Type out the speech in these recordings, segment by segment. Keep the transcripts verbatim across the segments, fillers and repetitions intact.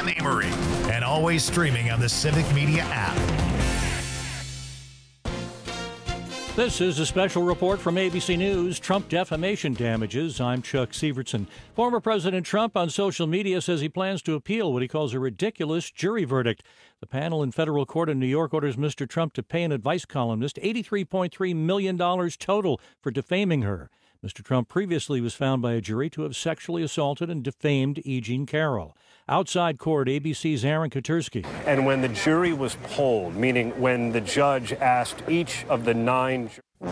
Sam Amory, and always streaming on the Civic Media app. This is a special report from A B C News, Trump defamation damages. I'm Chuck Sievertson. Former President Trump on social media says he plans to appeal what he calls a ridiculous jury verdict. The panel in federal court in New York orders Mister Trump to pay an advice columnist eighty-three point three million dollars total for defaming her. Mister Trump previously was found by a jury to have sexually assaulted and defamed E. Jean Carroll. Outside court, A B C's Aaron Katursky. And when the jury was polled, meaning when the judge asked each of the nine...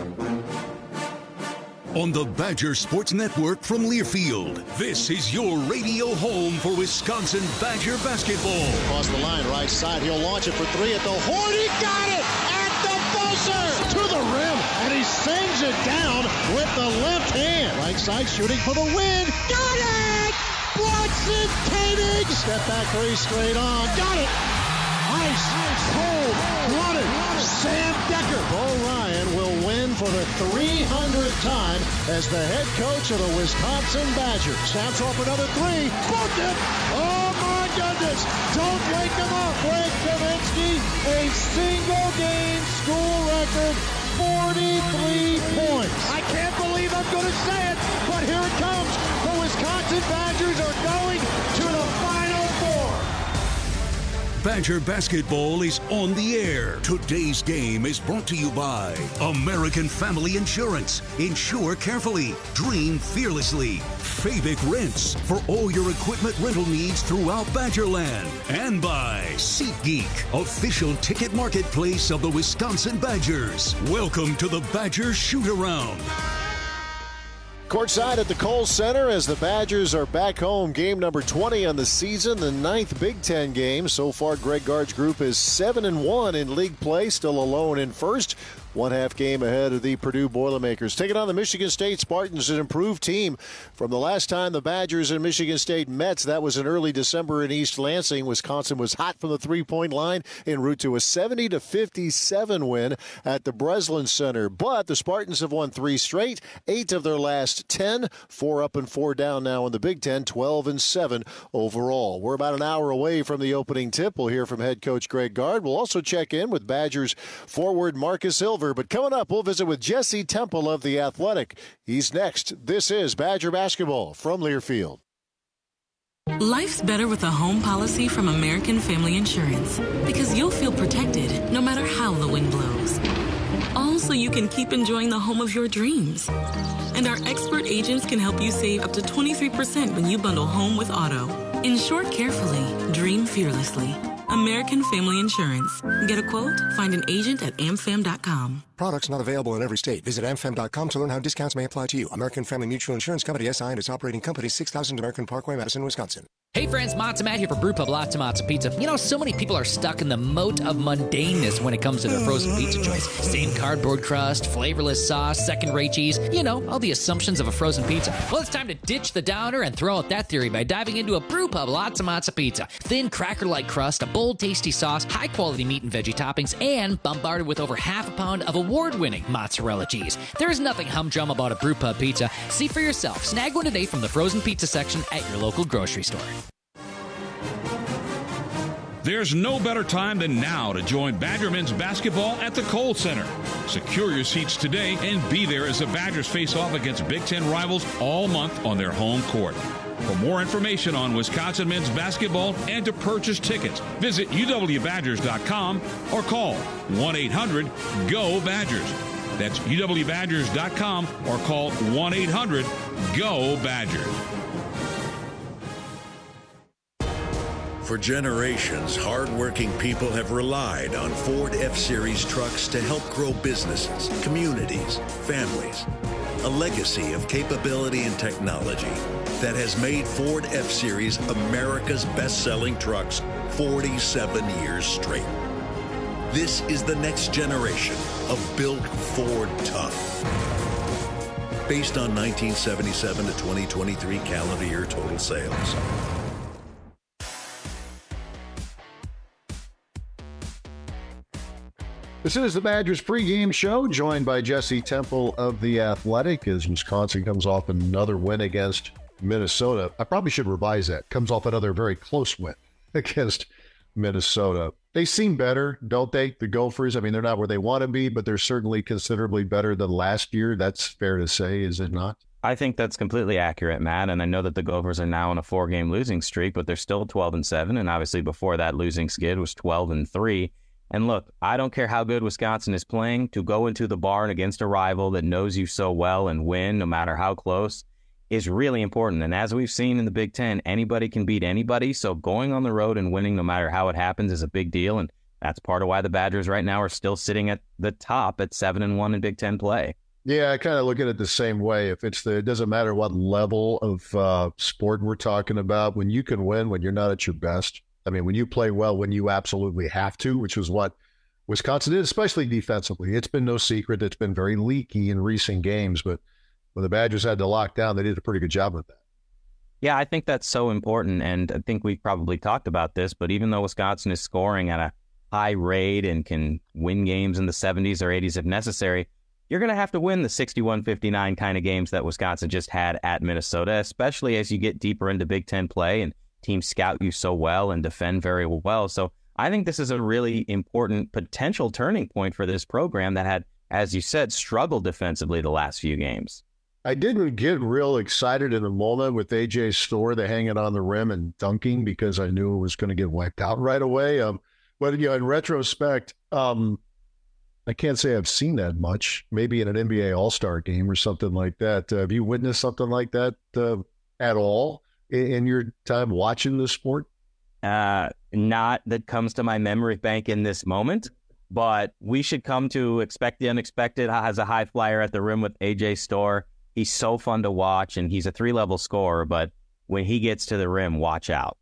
On the Badger Sports Network from Learfield, this is your radio home for Wisconsin Badger basketball. Across the line, right side, he'll launch it for three at the horn. He got it at the buzzer to the rim, and he sends it down with the left hand. Right side shooting for the win. Got it! Watson Koenig! Step back three straight on. Got it! Ice, cold, blooded. Sam Decker. Bo Ryan will win for the three hundredth time as the head coach of the Wisconsin Badgers. Snaps off another three. Booked it! Oh my goodness! Don't wake him up. Greg Kaminsky, a single game school record, forty-three points. I can't believe I'm going to say it, but here it comes. The Wisconsin Badgers are going to the Final Four. Badger basketball is on the air. Today's game is brought to you by American Family Insurance. Insure carefully. Dream fearlessly. Fabic Rents for all your equipment rental needs throughout Badgerland. And by SeatGeek, official ticket marketplace of the Wisconsin Badgers. Welcome to the Badger Shoot-Around. Courtside at the Kohl Center as the Badgers are back home. Game number twenty on the season, the ninth Big Ten game. So far, Greg Gard's group is seven and one in league play, still alone in first. One half game ahead of the Purdue Boilermakers. Taking on the Michigan State Spartans, an improved team from the last time the Badgers and Michigan State met. That was in early December in East Lansing. Wisconsin was hot from the three-point line en route to a seventy to fifty-seven win at the Breslin Center. But the Spartans have won three straight, eight of their last ten, four up and four down now in the Big Ten, twelve and seven overall. We're about an hour away from the opening tip. We'll hear from head coach Greg Gard. We'll also check in with Badgers forward Marcus Silver. But coming up, we'll visit with Jesse Temple of The Athletic. He's next. This is Badger Basketball from Learfield. Life's better with a home policy from American Family Insurance because you'll feel protected no matter how the wind blows. All so you can keep enjoying the home of your dreams. And our expert agents can help you save up to twenty-three percent when you bundle home with auto. Insure carefully. Dream fearlessly. American Family Insurance. Get a quote? Find an agent at am fam dot com. Products not available in every state. Visit am fam dot com to learn how discounts may apply to you. American Family Mutual Insurance Company, S I and its operating company, six thousand American Parkway, Madison, Wisconsin. Hey friends, Matza Matt here for Brewpub Lots of Matza Pizza. You know, so many people are stuck in the moat of mundaneness when it comes to their frozen pizza choice. Same cardboard crust, flavorless sauce, second-rate cheese. You know, all the assumptions of a frozen pizza. Well, it's time to ditch the downer and throw out that theory by diving into a Brewpub Lots of Matza Pizza. Thin, cracker-like crust, a bold, tasty sauce, high-quality meat and veggie toppings, and bombarded with over half a pound of award-winning mozzarella cheese. There is nothing humdrum about a Brewpub pizza. See for yourself. Snag one today from the frozen pizza section at your local grocery store. There's no better time than now to join Badger men's basketball at the Kohl Center. Secure your seats today and be there as the Badgers face off against Big Ten rivals all month on their home court. For more information on Wisconsin men's basketball and to purchase tickets, visit u w badgers dot com or call one eight hundred G O Badgers. That's u w badgers dot com or call one eight hundred G O Badgers. For generations, hardworking people have relied on Ford F-Series trucks to help grow businesses, communities, families. A legacy of capability and technology that has made Ford F-Series America's best-selling trucks forty-seven years straight. This is the next generation of Built Ford Tough. Based on nineteen seventy-seven to twenty twenty-three calendar year total sales. This is the Badgers pregame show, joined by Jesse Temple of The Athletic, as Wisconsin comes off another win against Minnesota. I probably should revise that. Comes off another very close win against Minnesota. They seem better, don't they, the Gophers? I mean, they're not where they want to be, but they're certainly considerably better than last year. That's fair to say, is it not? I think that's completely accurate, Matt, and I know that the Gophers are now on a four-game losing streak, but they're still twelve and seven, and obviously before that losing skid was twelve and three. And look, I don't care how good Wisconsin is playing, to go into the barn against a rival that knows you so well and win, no matter how close, is really important. And as we've seen in the Big Ten, anybody can beat anybody, so going on the road and winning no matter how it happens is a big deal, and that's part of why the Badgers right now are still sitting at the top at seven and one in Big Ten play. Yeah, I kind of look at it the same way. If it's the, it doesn't matter what level of uh, sport we're talking about, when you can win when you're not at your best. I mean, when you play well, when you absolutely have to, which was what Wisconsin did, especially defensively. It's been no secret. It's been very leaky in recent games, but when the Badgers had to lock down, they did a pretty good job with that. Yeah, I think that's so important, and I think we've probably talked about this, but even though Wisconsin is scoring at a high rate and can win games in the seventies or eighties if necessary, you're going to have to win the sixty-one fifty-nine kind of games that Wisconsin just had at Minnesota, especially as you get deeper into Big Ten play and teams scout you so well and defend very well. So I think this is a really important potential turning point for this program that had, as you said, struggled defensively the last few games. I didn't get real excited in the moment with A J Storr, the hanging on the rim and dunking, because I knew it was going to get wiped out right away. Um, but, you know, in retrospect, um, I can't say I've seen that much, maybe in an N B A All-Star game or something like that. Uh, have you witnessed something like that uh, at all in, in your time watching the sport? Uh, not that comes to my memory bank in this moment, but we should come to expect the unexpected as a high flyer at the rim with A J Storr. He's so fun to watch, and he's a three-level scorer, but when he gets to the rim, watch out.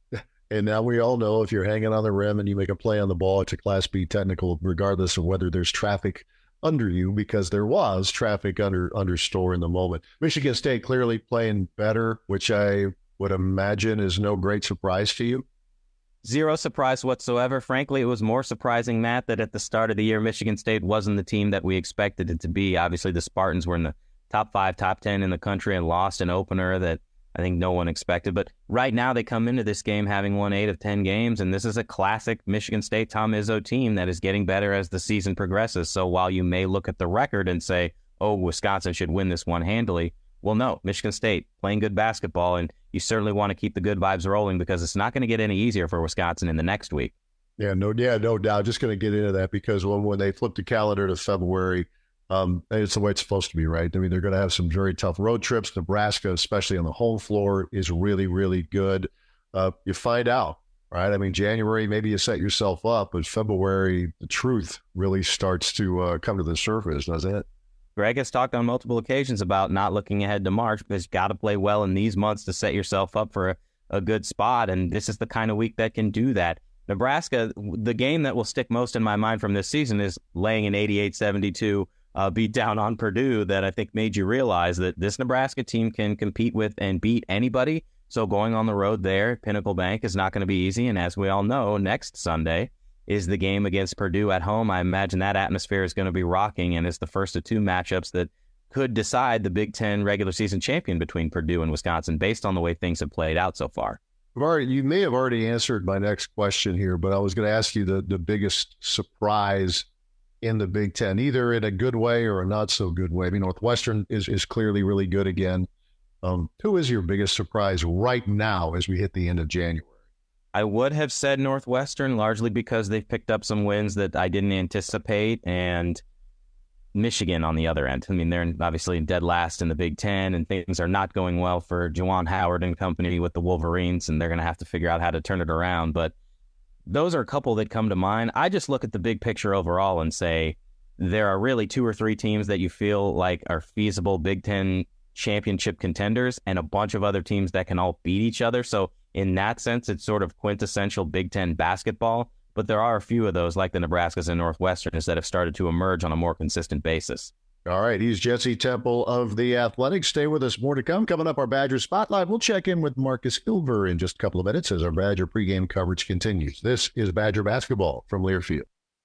And now we all know if you're hanging on the rim and you make a play on the ball, it's a Class B technical, regardless of whether there's traffic under you, because there was traffic under under Storr in the moment. Michigan State clearly playing better, which I would imagine is no great surprise to you. Zero surprise whatsoever. Frankly, it was more surprising, Matt, that at the start of the year, Michigan State wasn't the team that we expected it to be. Obviously, the Spartans were in the top five, top ten in the country and lost an opener that I think no one expected. But right now they come into this game having won eight of ten games, and this is a classic Michigan State Tom Izzo team that is getting better as the season progresses. So while you may look at the record and say, oh, Wisconsin should win this one handily, well, no, Michigan State playing good basketball, and you certainly want to keep the good vibes rolling because it's not going to get any easier for Wisconsin in the next week. Yeah, no, yeah, no doubt. Just going to get into that because when, when they flip the calendar to February, Um, it's the way it's supposed to be, right? I mean, they're going to have some very tough road trips. Nebraska, especially on the home floor, is really, really good. Uh, you find out, right? I mean, January, maybe you set yourself up, but February, the truth really starts to uh, come to the surface, doesn't it? Greg has talked on multiple occasions about not looking ahead to March because you got to play well in these months to set yourself up for a, a good spot, and this is the kind of week that can do that. Nebraska, the game that will stick most in my mind from this season is laying an eighty-eight seventy-two Uh, beat down on Purdue that I think made you realize that this Nebraska team can compete with and beat anybody. So going on the road there, Pinnacle Bank is not going to be easy. And as we all know, next Sunday is the game against Purdue at home. I imagine that atmosphere is going to be rocking, and it's the first of two matchups that could decide the Big Ten regular season champion between Purdue and Wisconsin based on the way things have played out so far. Already, you may have already answered my next question here, but I was going to ask you the, the biggest surprise in the Big Ten, either in a good way or a not so good way. I mean, Northwestern is, is clearly really good again. Um, who is your biggest surprise right now as we hit the end of January? I would have said Northwestern, largely because they've picked up some wins that I didn't anticipate, and Michigan on the other end. I mean, they're obviously dead last in the Big Ten, and things are not going well for Juwan Howard and company with the Wolverines, and they're going to have to figure out how to turn it around. But those are a couple that come to mind. I just look at the big picture overall and say there are really two or three teams that you feel like are feasible Big Ten championship contenders and a bunch of other teams that can all beat each other. So in that sense, it's sort of quintessential Big Ten basketball. But there are a few of those, like the Nebraskas and Northwesterns, that have started to emerge on a more consistent basis. All right, he's Jesse Temple of The Athletic. Stay with us. More to come. Coming up, our Badger Spotlight. We'll check in with Marcus Ilver in just a couple of minutes as our Badger pregame coverage continues. This is Badger Basketball from Learfield.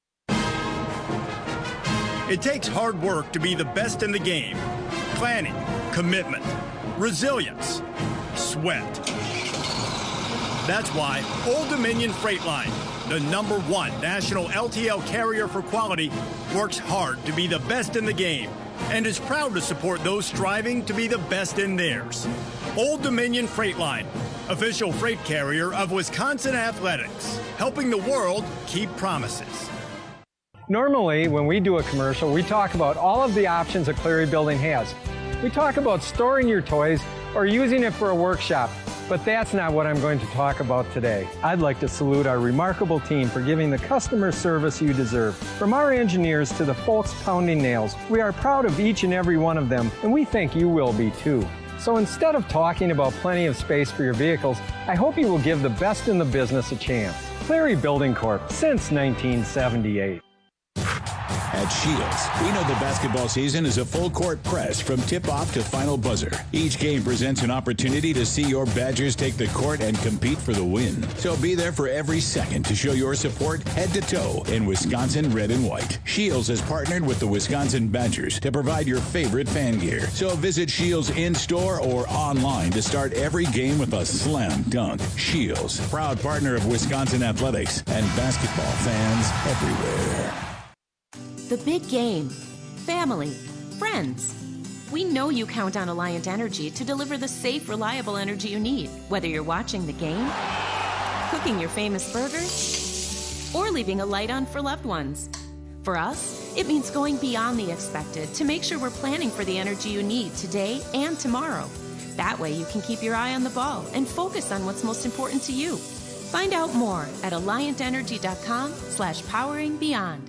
It takes hard work to be the best in the game. Planning, commitment, resilience, sweat. That's why Old Dominion Freight Line, the number one national L T L carrier for quality, works hard to be the best in the game and is proud to support those striving to be the best in theirs. Old Dominion Freight Line, official freight carrier of Wisconsin Athletics, helping the world keep promises. Normally, when we do a commercial, we talk about all of the options a Cleary building has. We talk about storing your toys or using it for a workshop, but that's not what I'm going to talk about today. I'd like to salute our remarkable team for giving the customer service you deserve. From our engineers to the folks pounding nails, we are proud of each and every one of them, and we think you will be too. So instead of talking about plenty of space for your vehicles, I hope you will give the best in the business a chance. Cleary Building Corp, since nineteen seventy-eight. At Shields, we know the basketball season is a full-court press from tip-off to final buzzer. Each game presents an opportunity to see your Badgers take the court and compete for the win. So be there for every second to show your support head-to-toe in Wisconsin red and white. Shields has partnered with the Wisconsin Badgers to provide your favorite fan gear. So visit Shields in-store or online to start every game with a slam dunk. Shields, proud partner of Wisconsin Athletics and basketball fans everywhere. The big game, family, friends. We know you count on Alliant Energy to deliver the safe, reliable energy you need, whether you're watching the game, cooking your famous burgers, or leaving a light on for loved ones. For us, it means going beyond the expected to make sure we're planning for the energy you need today and tomorrow. That way you can keep your eye on the ball and focus on what's most important to you. Find out more at alliant energy dot com slash powering beyond.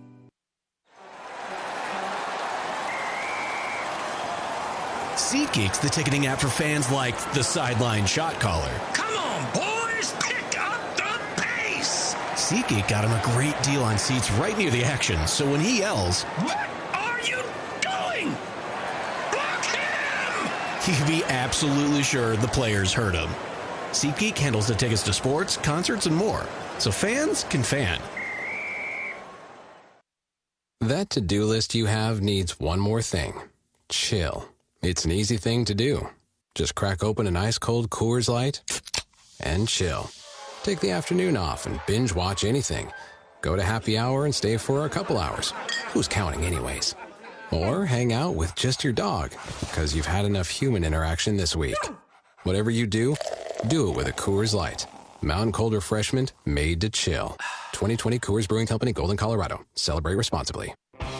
SeatGeek's the ticketing app for fans like the sideline shot caller. Come on, boys, pick up the pace! SeatGeek got him a great deal on seats right near the action, so when he yells, "What are you doing? Block him!" he can be absolutely sure the players heard him. SeatGeek handles the tickets to sports, concerts, and more, so fans can fan. That to-do list you have needs one more thing. Chill. It's an easy thing to do. Just crack open an ice-cold Coors Light and chill. Take the afternoon off and binge watch anything. Go to happy hour and stay for a couple hours. Who's counting anyways? Or hang out with just your dog, because you've had enough human interaction this week. Whatever you do, do it with a Coors Light. Mountain Cold Refreshment made to chill. twenty twenty Coors Brewing Company, Golden, Colorado. Celebrate responsibly.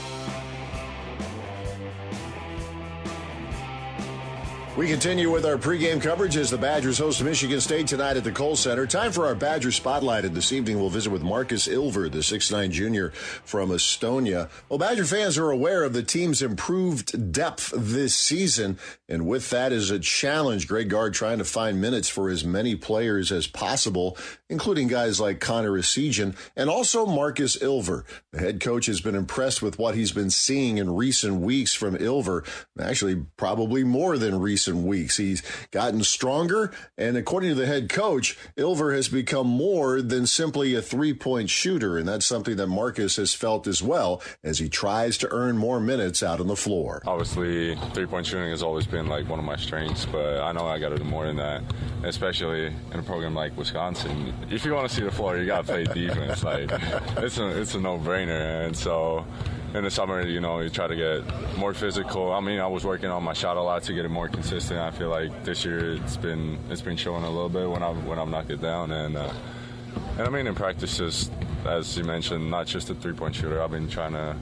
We continue with our pregame coverage as the Badgers host Michigan State tonight at the Kohl Center. Time for our Badger Spotlight, and this evening we'll visit with Marcus Ilver, the six nine junior from Estonia. Well, Badger fans are aware of the team's improved depth this season, and with that is a challenge. Greg Gard trying to find minutes for as many players as possible, including guys like Connor Essegian and also Marcus Ilver. The head coach has been impressed with what he's been seeing in recent weeks from Ilver, actually probably more than recent weeks. He's gotten stronger, and according to the head coach, Ilver has become more than simply a three-point shooter, and that's something that Marcus has felt as well as he tries to earn more minutes out on the floor. Obviously, three-point shooting has always been like one of my strengths, but I know I got to do more than that, especially in a program like Wisconsin. If you want to see the floor, you got to play defense. Like it's a it's a no-brainer, and so in the summer, you know, you try to get more physical. I mean, I was working on my shot a lot to get it more consistent. I feel like this year it's been it's been showing a little bit when I'm when I'm knocked it down, and uh, and I mean in practice, just as you mentioned, not just a three-point shooter. I've been trying to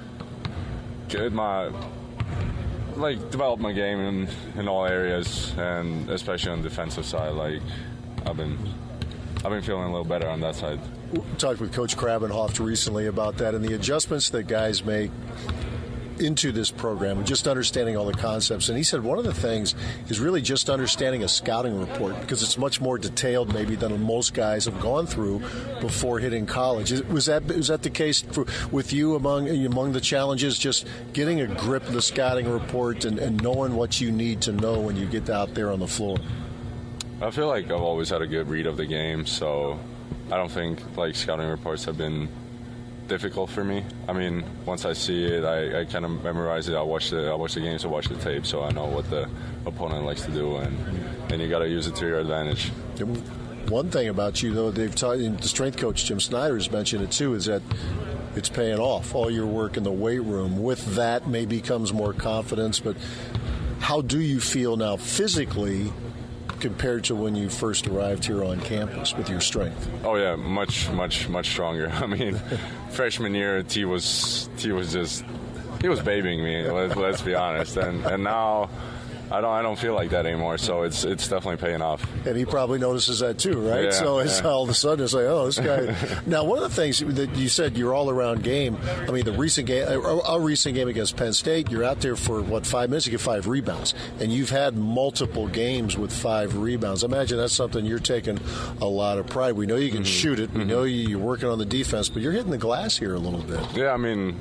get my like develop my game in in all areas, and especially on the defensive side. Like I've been I've been feeling a little better on that side. We talked with Coach Krabenhoft recently about that and the adjustments that guys make into this program and just understanding all the concepts. And he said one of the things is really just understanding a scouting report, because it's much more detailed maybe than most guys have gone through before hitting college. Was that was that the case for, with you among among the challenges, just getting a grip of the scouting report and, and knowing what you need to know when you get out there on the floor? I feel like I've always had a good read of the game, so I don't think like scouting reports have been difficult for me. I mean, once I see it, I, I kind of memorize it. I watch the I watch the games, I watch the tape, so I know what the opponent likes to do, and and you got to use it to your advantage. one thing about you, though, they've taught you, the strength coach Jim Snyder has mentioned it too, is that it's paying off. All your work in the weight room. With that, maybe comes more confidence. But how do you feel now physically compared to when you first arrived here on campus with your strength? Oh yeah, much, much, much stronger. I mean, freshman year, T was T was just he was babying me. Let's, let's be honest. And and now. I don't. I don't feel like that anymore. So it's it's definitely paying off. And he probably notices that too, right? Yeah, so it's yeah. all of a sudden it's like, oh, this guy. Now, one of the things that you said, your all-around game. I mean, the recent game, a, a recent game against Penn State, you're out there for what five minutes, you get five rebounds, and you've had multiple games with five rebounds. I imagine that's something you're taking a lot of pride. We know you can mm-hmm. shoot it. We mm-hmm. know you're working on the defense, but you're hitting the glass here a little bit. Yeah, I mean.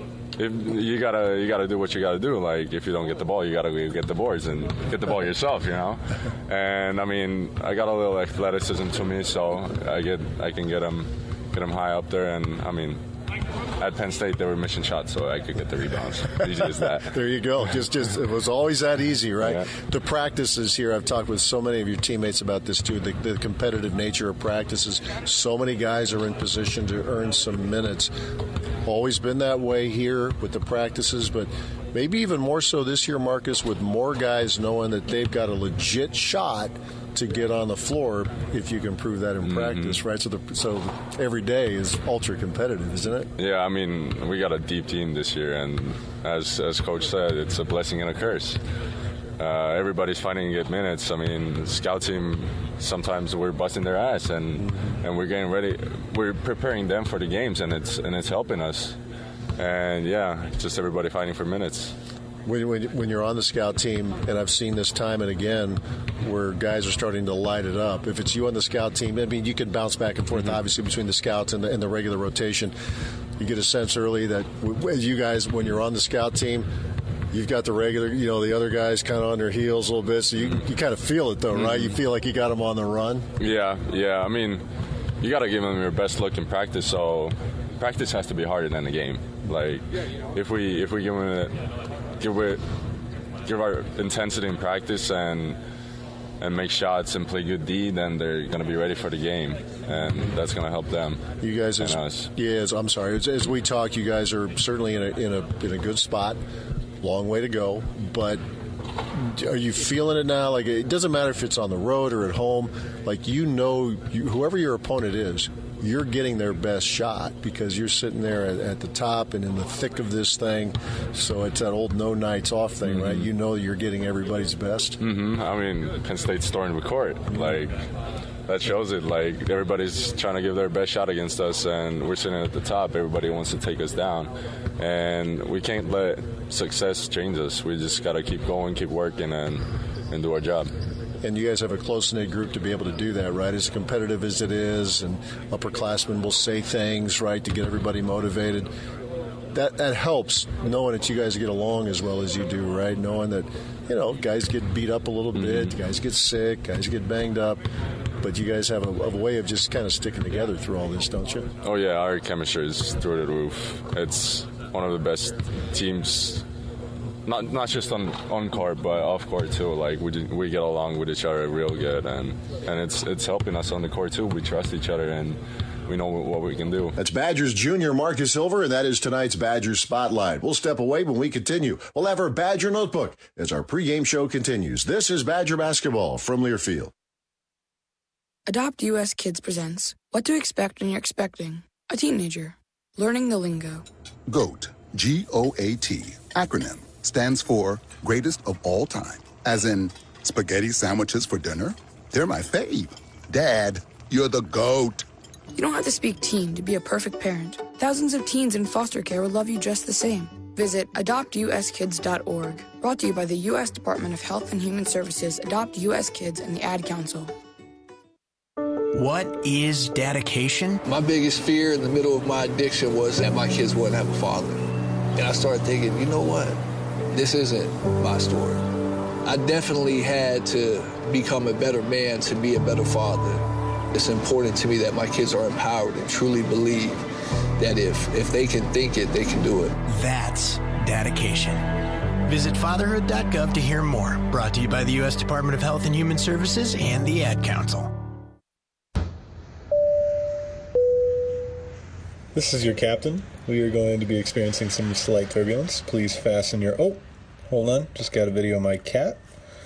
If you gotta you gotta do what you gotta do. Like if you don't get the ball, you gotta go get the boards and get the ball yourself, you know. And I mean, I got a little athleticism to me, so I get I can get them get them high up there. And I mean, at Penn State they were mission shots, so I could get the rebounds. Easy as that. There you go. Just just it was always that easy, right? Yeah. The practices here. I've talked with so many of your teammates about this too. The, the competitive nature of practices. So many guys are in position to earn some minutes. Always been that way here with the practices, but maybe even more so this year, Marcus, with more guys knowing that they've got a legit shot to get on the floor if you can prove that in mm-hmm. practice, right? So the, so every day is ultra competitive, isn't it? Yeah, I mean, we got a deep team this year, and as as Coach said, it's a blessing and a curse. Uh, everybody's fighting to get minutes. I mean, the scout team, sometimes we're busting their ass, and, mm-hmm. and we're getting ready. We're preparing them for the games, and it's and it's helping us. And yeah, it's just everybody fighting for minutes. When, when, when you're on the scout team, and I've seen this time and again, where guys are starting to light it up. If it's you on the scout team, I mean, you can bounce back and forth, mm-hmm. obviously, between the scouts and the, and the regular rotation. You get a sense early that you guys, when you're on the scout team, you've got the regular, you know, the other guys kind of on their heels a little bit, so you, you kind of feel it, though, mm-hmm. right? You feel like you got them on the run? Yeah, yeah. I mean, you got to give them your best look in practice, so practice has to be harder than the game. Like, if we if we give them it, give it, give our intensity in practice and and make shots and play good D, then they're going to be ready for the game, and that's going to help them. You guys, as, us. yeah, as, I'm sorry. As, as we talk, you guys are certainly in a in a in a good spot. Long way to go, but are you feeling it now? Like, it doesn't matter if it's on the road or at home. Like, you know, you, whoever your opponent is, you're getting their best shot because you're sitting there at, at the top and in the thick of this thing. So it's that old no nights off thing, mm-hmm. right? You know you're getting everybody's best. Mm-hmm. I mean, Penn State's storming the court. Like, that shows it. Like, everybody's trying to give their best shot against us, and we're sitting at the top. Everybody wants to take us down, and we can't let success change us. We just got to keep going, keep working, and and do our job. And you guys have a close-knit group to be able to do that, right? As competitive as it is, and upperclassmen will say things, right, to get everybody motivated. That that helps, knowing that you guys get along as well as you do, right? Knowing that, you know, guys get beat up a little mm-hmm. bit, guys get sick, guys get banged up, but you guys have a, a way of just kind of sticking together through all this, don't you? Oh, yeah, our chemistry is through the roof. It's one of the best teams. Not not just on, on court, but off court too. Like we we get along with each other real good, and, and it's it's helping us on the court too. We trust each other, and we know what we can do. That's Badgers junior Marcus Silver, and that is tonight's Badgers Spotlight. We'll step away when we continue. We'll have our Badger Notebook as our pregame show continues. This is Badger Basketball from Learfield. Adopt U S Kids presents What to Expect When You're Expecting a Teenager. Learning the lingo. GOAT, G O A T, acronym, stands for Greatest of All Time. As in, spaghetti sandwiches for dinner? They're my fave. Dad, you're the GOAT. You don't have to speak teen to be a perfect parent. Thousands of teens in foster care will love you just the same. Visit adopt u s kids dot org. Brought to you by the U S Department of Health and Human Services, Adopt U S Kids, and the Ad Council. What is dedication? My biggest fear in the middle of my addiction was that my kids wouldn't have a father. And I started thinking, you know what? This isn't my story. I definitely had to become a better man to be a better father. It's important to me that my kids are empowered and truly believe that if, if they can think it, they can do it. That's dedication. Visit fatherhood dot gov to hear more. Brought to you by the U S Department of Health and Human Services and the Ad Council. This is your captain. We are going to be experiencing some slight turbulence. Please fasten your... Oh, hold on. Just got a video of my cat.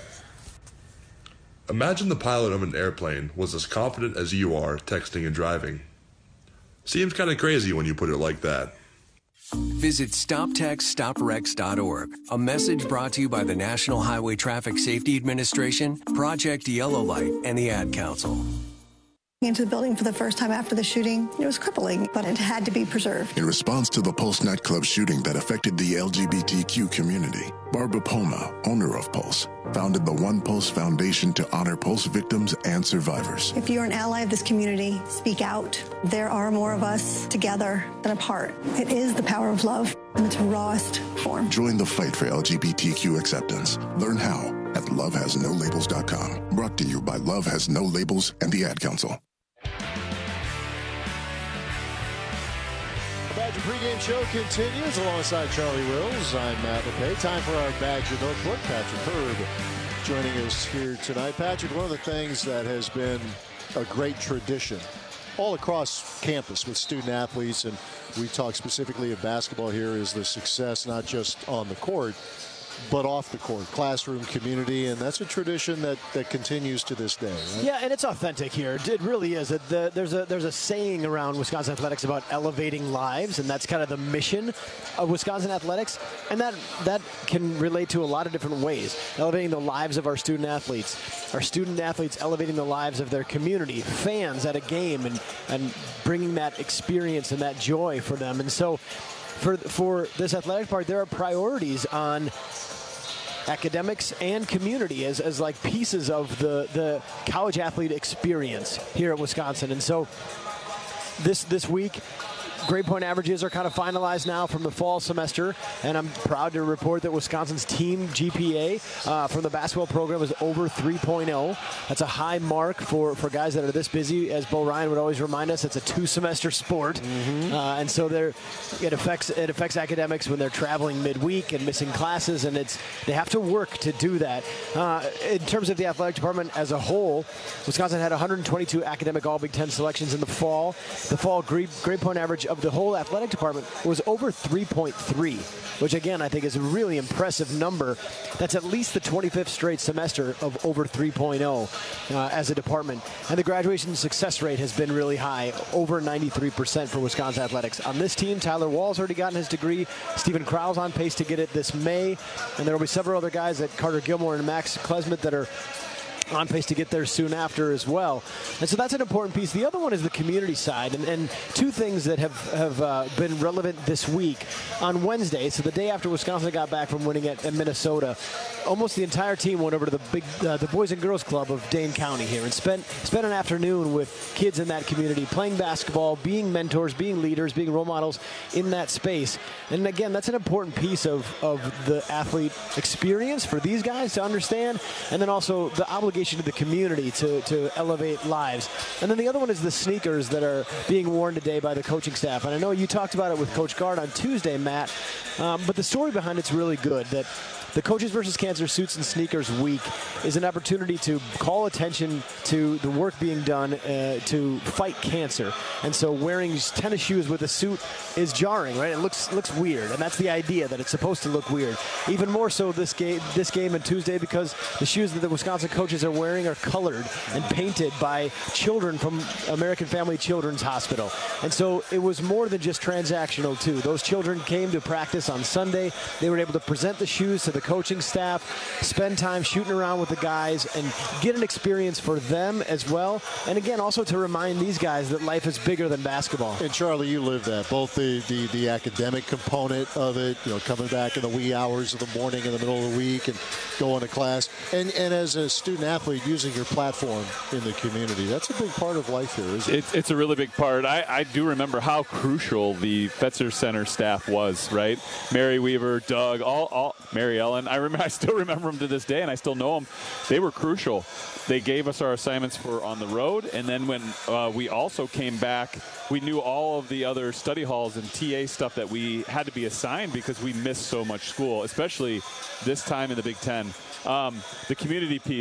Imagine the pilot of an airplane was as confident as you are texting and driving. Seems kind of crazy when you put it like that. Visit stop text stop wrecks dot org. A message brought to you by the National Highway Traffic Safety Administration, Project Yellow Light, and the Ad Council. Into the building for the first time after the shooting. It was crippling, but it had to be preserved. In response to the Pulse nightclub shooting that affected the L G B T Q community, Barbara Poma, owner of Pulse, founded the One Pulse Foundation to honor Pulse victims and survivors. If you're an ally of this community, speak out. There are more of us together than apart. It is the power of love in its rawest form. Join the fight for L G B T Q acceptance. Learn how at love has no labels dot com. Brought to you by Love Has No Labels and the Ad Council. The Badger pregame show continues alongside Charlie Wills. I'm Matt LePay. Time for our Badger Notebook. Patrick Herb joining us here tonight. Patrick, one of the things that has been a great tradition all across campus with student athletes, and we talk specifically of basketball here, is the success not just on the court, but off the court, classroom, community, and that's a tradition that, that continues to this day, right? Yeah, and it's authentic here. It really is. The, there's a there's a saying around Wisconsin athletics about elevating lives, and that's kind of the mission of Wisconsin athletics, and that that can relate to a lot of different ways. Elevating the lives of our student athletes, our student athletes elevating the lives of their community, fans at a game, and and bringing that experience and that joy for them. And so, for for this athletic part, there are priorities on academics and community as, as like pieces of the, the college athlete experience here at Wisconsin. And so this this week, grade point averages are kind of finalized now from the fall semester, and I'm proud to report that Wisconsin's team G P A uh, from the basketball program is over three point oh. That's a high mark for, for guys that are this busy. As Bo Ryan would always remind us, it's a two-semester sport, mm-hmm. uh, and so there it affects it affects academics when they're traveling midweek and missing classes, and it's they have to work to do that. Uh, in terms of the athletic department as a whole, Wisconsin had one hundred twenty-two academic All Big Ten selections in the fall. The fall grade, grade point average of the whole athletic department was over three point three, which again I think is a really impressive number. That's at least the twenty-fifth straight semester of over three point oh uh, as a department. And the graduation success rate has been really high, over ninety-three percent for Wisconsin athletics. On this team, Tyler Wall's already gotten his degree. Stephen Crowell's on pace to get it this May. And there will be several other guys at Carter Gilmore and Max Klesmet that are on pace to get there soon after as well. And so that's an important piece. The other one is the community side, and, and two things that have, have uh, been relevant this week. On Wednesday, so the day after Wisconsin got back from winning at, at Minnesota, almost the entire team went over to the big uh, the Boys and Girls Club of Dane County here and spent spent an afternoon with kids in that community playing basketball, being mentors, being leaders, being role models in that space. And again, that's an important piece of, of the athlete experience for these guys to understand, and then also the obligation to the community to, to elevate lives. And then the other one is the sneakers that are being worn today by the coaching staff. And I know you talked about it with Coach Gard on Tuesday, Matt, um, but the story behind it's really good, that the Coaches versus Cancer Suits and Sneakers Week is an opportunity to call attention to the work being done uh, to fight cancer. And so wearing tennis shoes with a suit is jarring, right? It looks looks weird, and that's the idea, that it's supposed to look weird. Even more so this game, this game and Tuesday, because the shoes that the Wisconsin coaches are wearing are colored and painted by children from American Family Children's Hospital. And so it was more than just transactional, too. Those children came to practice on Sunday. They were able to present the shoes to the coaching staff, spend time shooting around with the guys, and get an experience for them as well. And again, also to remind these guys that life is bigger than basketball. And Charlie, you live that, both the, the, the academic component of it, you know, coming back in the wee hours of the morning in the middle of the week and going to class, and, and as a student athlete using your platform in the community. That's a big part of life here, isn't it? It's, it's a really big part. I, I do remember how crucial the Fetzer Center staff was, right? Mary Weaver, Doug, all, all Mary Ellen. I remember, I still remember them to this day, and I still know them. They were crucial. They gave us our assignments for on the road, and then when uh, we also came back, we knew all of the other study halls and T A stuff that we had to be assigned because we missed so much school, especially this time in the Big Ten. Um, the community piece,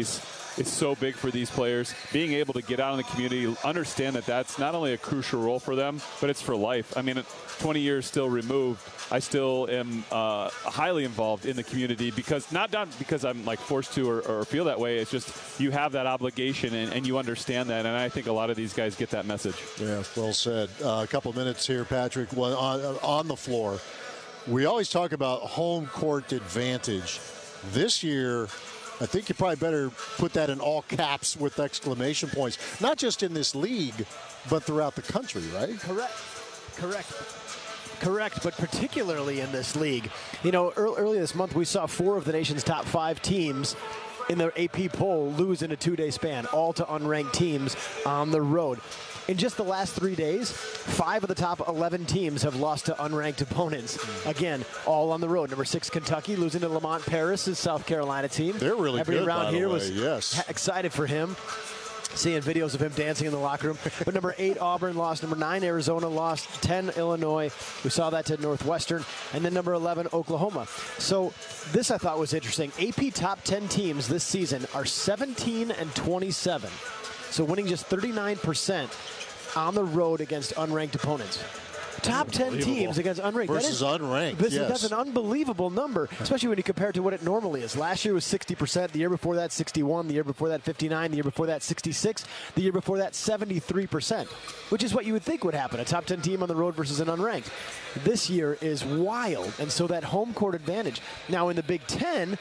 is so big for these players. Being able to get out in the community, understand that that's not only a crucial role for them, but it's for life. I mean, twenty years still removed, I still am uh, highly involved in the community because not, not because I'm like forced to or, or feel that way. It's just you have that obligation and, and you understand that. And I think a lot of these guys get that message. Yeah, well said. Uh, a couple minutes here, Patrick, on, on the floor. We always talk about home court advantage. This year, I think you probably better put that in all caps with exclamation points, not just in this league, but throughout the country, right? Correct. Correct. Correct, but particularly in this league. You know, early, early this month, we saw four of the nation's top five teams in the A P poll lose in a two-day span, all to unranked teams on the road. In just the last three days, five of the top eleven teams have lost to unranked opponents. Again, all on the road. Number six, Kentucky, losing to Lamont Paris' South Carolina team. They're really Everybody good, around by the here way. was Yes. excited for him. Seeing videos of him dancing in the locker room. But number eight, Auburn lost. Number nine, Arizona lost. ten, Illinois. We saw that to Northwestern. And then number eleven, Oklahoma. So this I thought was interesting. A P top ten teams this season are seventeen and twenty-seven. So winning just thirty-nine percent on the road against unranked opponents. Top ten teams against unranked. Versus that is, unranked, this, yes. That's an unbelievable number, especially when you compare it to what it normally is. Last year was sixty percent. The year before that, sixty-one. The year before that, fifty-nine. The year before that, sixty-six. The year before that, seventy-three percent, which is what you would think would happen. A top ten team on the road versus an unranked. This year is wild, and so that home court advantage. Now in the Big Ten,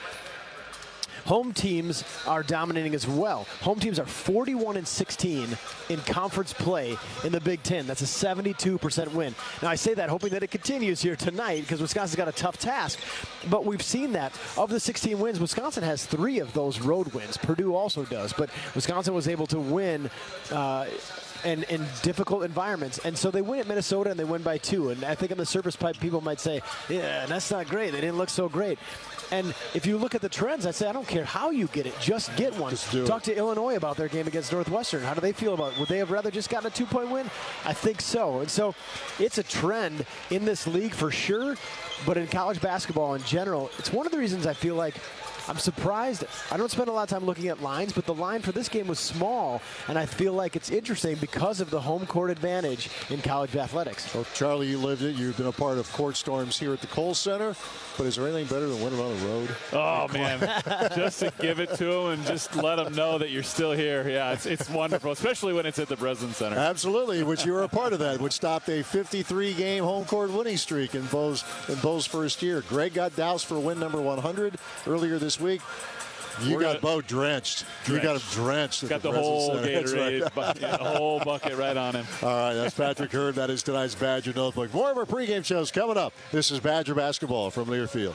home teams are dominating as well. Home teams are forty-one and sixteen in conference play in the Big Ten. That's a seventy-two percent win. Now, I say that hoping that it continues here tonight because Wisconsin's got a tough task. But we've seen that. Of the sixteen wins, Wisconsin has three of those road wins. Purdue also does. But Wisconsin was able to win uh, in, in difficult environments. And so they win at Minnesota, and they win by two. And I think on the surface pipe, people might say, yeah, that's not great. They didn't look so great. And if you look at the trends, I'd say I don't care how you get it, just get one. Just do Talk it. to Illinois about their game against Northwestern. How do they feel about it? Would they have rather just gotten a two-point win? I think so. And so it's a trend in this league for sure, but in college basketball in general, it's one of the reasons I feel like I'm surprised. I don't spend a lot of time looking at lines, but the line for this game was small, and I feel like it's interesting because of the home court advantage in college athletics. Well, Charlie, you lived it. You've been a part of court storms here at the Kohl Center, but is there anything better than winning on the road? Oh, man. Just to give it to them and just let them know that you're still here. Yeah, it's, it's wonderful, especially when it's at the Breslin Center. Absolutely, which you were a part of that, which stopped a fifty-three game home court winning streak in Bo's, in Bo's first year. Greg got doused for win number one hundred earlier this week. You We're got gonna, Bo drenched. drenched. You got him drenched. Got the, the whole Gatorade, Gatorade, bu- yeah, the whole bucket right on him. All right, that's Patrick Hurd. That is tonight's Badger Notebook. More of our pregame shows coming up. This is Badger Basketball from Learfield.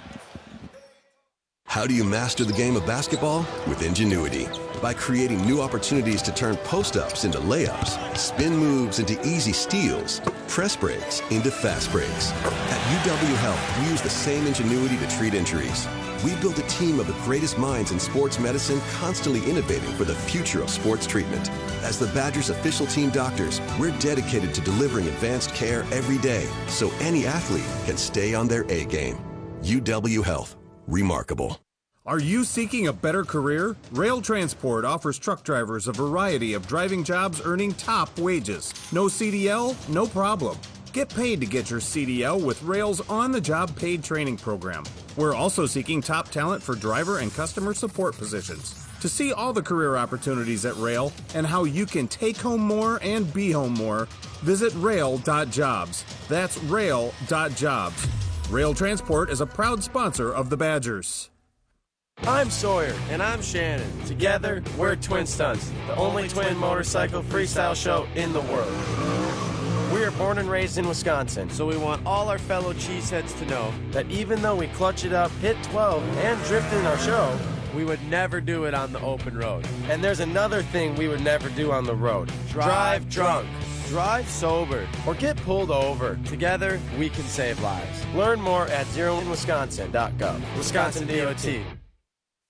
How do you master the game of basketball? With Ingenuity. By creating new opportunities to turn post-ups into layups, spin moves into easy steals, press breaks into fast breaks. At U W Health, we use the same ingenuity to treat injuries. We build a team of the greatest minds in sports medicine, constantly innovating for the future of sports treatment. As the Badgers' official team doctors, we're dedicated to delivering advanced care every day so any athlete can stay on their A game. U W Health. Remarkable. Are you seeking a better career? Rail Transport offers truck drivers a variety of driving jobs earning top wages. No C D L? No problem. Get paid to get your C D L with Rail's on-the-job paid training program. We're also seeking top talent for driver and customer support positions. To see all the career opportunities at Rail and how you can take home more and be home more, visit rail dot jobs. That's rail dot jobs. Rail Transport is a proud sponsor of the Badgers. I'm Sawyer. And I'm Shannon. Together, we're Twin Stunts, the only twin motorcycle freestyle show in the world. We are born and raised in Wisconsin, so we want all our fellow cheeseheads to know that even though we clutch it up, hit twelve, and drift in our show, we would never do it on the open road. And there's another thing we would never do on the road. Drive drunk. Drive sober, or get pulled over. Together, we can save lives. Learn more at zero in wisconsin dot gov. Wisconsin D O T.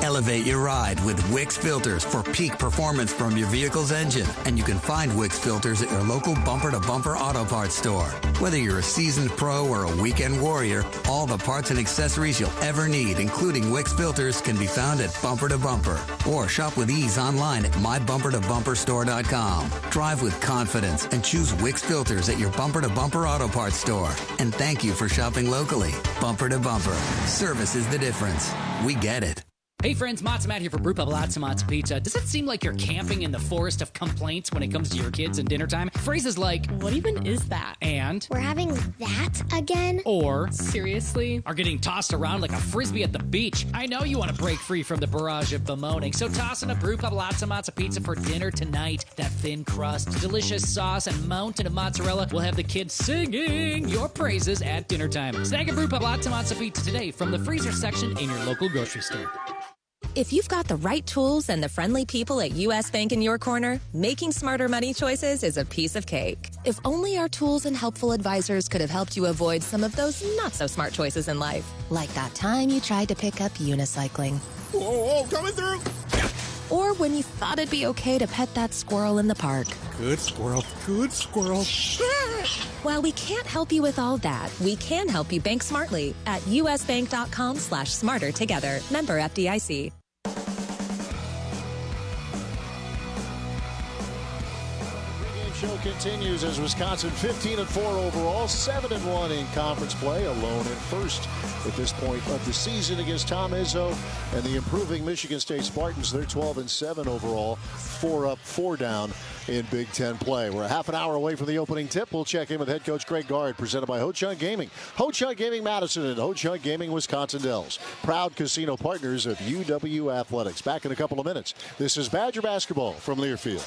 Elevate your ride with Wix filters for peak performance from your vehicle's engine. And you can find Wix filters at your local bumper-to-bumper auto parts store. Whether you're a seasoned pro or a weekend warrior, all the parts and accessories you'll ever need, including Wix filters, can be found at Bumper to Bumper. Or shop with ease online at my bumper to bumper store dot com. Drive with confidence and choose Wix filters at your bumper-to-bumper auto parts store. And thank you for shopping locally. Bumper to Bumper. Service is the difference. We get it. Hey friends, Matzo Matt here for Brewpub Lots Matzo Pizza. Does it seem like you're camping in the forest of complaints when it comes to your kids and dinner time? Phrases like, what even is that? And, we're having that again? Or, seriously? Are getting tossed around like a frisbee at the beach. I know you want to break free from the barrage of bemoaning, so toss in a Brewpub Lots Matzo Pizza for dinner tonight. That thin crust, delicious sauce, and mountain of mozzarella will have the kids singing your praises at dinner time. Snag a Brewpub Lots Matzo Pizza today from the freezer section in your local grocery store. If you've got the right tools and the friendly people at U S Bank in your corner, making smarter money choices is a piece of cake. If only our tools and helpful advisors could have helped you avoid some of those not-so-smart choices in life. Like that time you tried to pick up unicycling. Whoa, whoa, coming through! Or when you thought it'd be okay to pet that squirrel in the park. Good squirrel, good squirrel. While we can't help you with all that, we can help you bank smartly at usbank.com slash smarter together. Member F D I C. Show continues as Wisconsin fifteen and four overall, seven and one in conference play, alone in first at this point of the season against Tom Izzo and the improving Michigan State Spartans. They're twelve and seven overall, four up, four down in Big Ten play. We're a half an hour away from the opening tip. We'll check in with head coach Greg Gard, presented by Ho-Chunk Gaming. Ho-Chunk Gaming Madison and Ho-Chunk Gaming Wisconsin Dells, proud casino partners of U W Athletics. Back in a couple of minutes. This is Badger basketball from Learfield.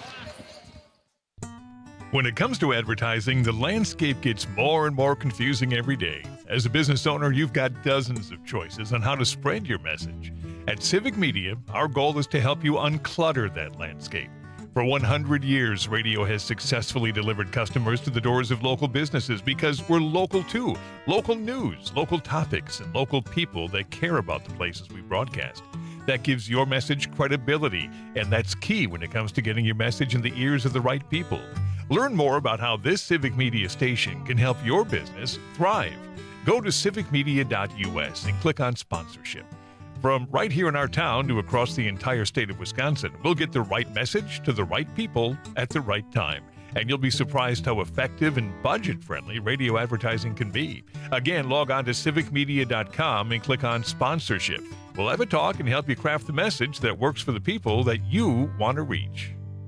When it comes to advertising, the landscape gets more and more confusing every day. As a business owner, you've got dozens of choices on how to spread your message. At Civic Media, our goal is to help you unclutter that landscape. For one hundred years, radio has successfully delivered customers to the doors of local businesses because we're local too. Local news, local topics, and local people that care about the places we broadcast. That gives your message credibility, and that's key when it comes to getting your message in the ears of the right people. Learn more about how this Civic Media station can help your business thrive. Go to civic media dot U S and click on sponsorship. From right here in our town to across the entire state of Wisconsin, we'll get the right message to the right people at the right time. And you'll be surprised how effective and budget-friendly radio advertising can be. Again, log on to civic media dot com and click on sponsorship. We'll have a talk and help you craft the message that works for the people that you want to reach.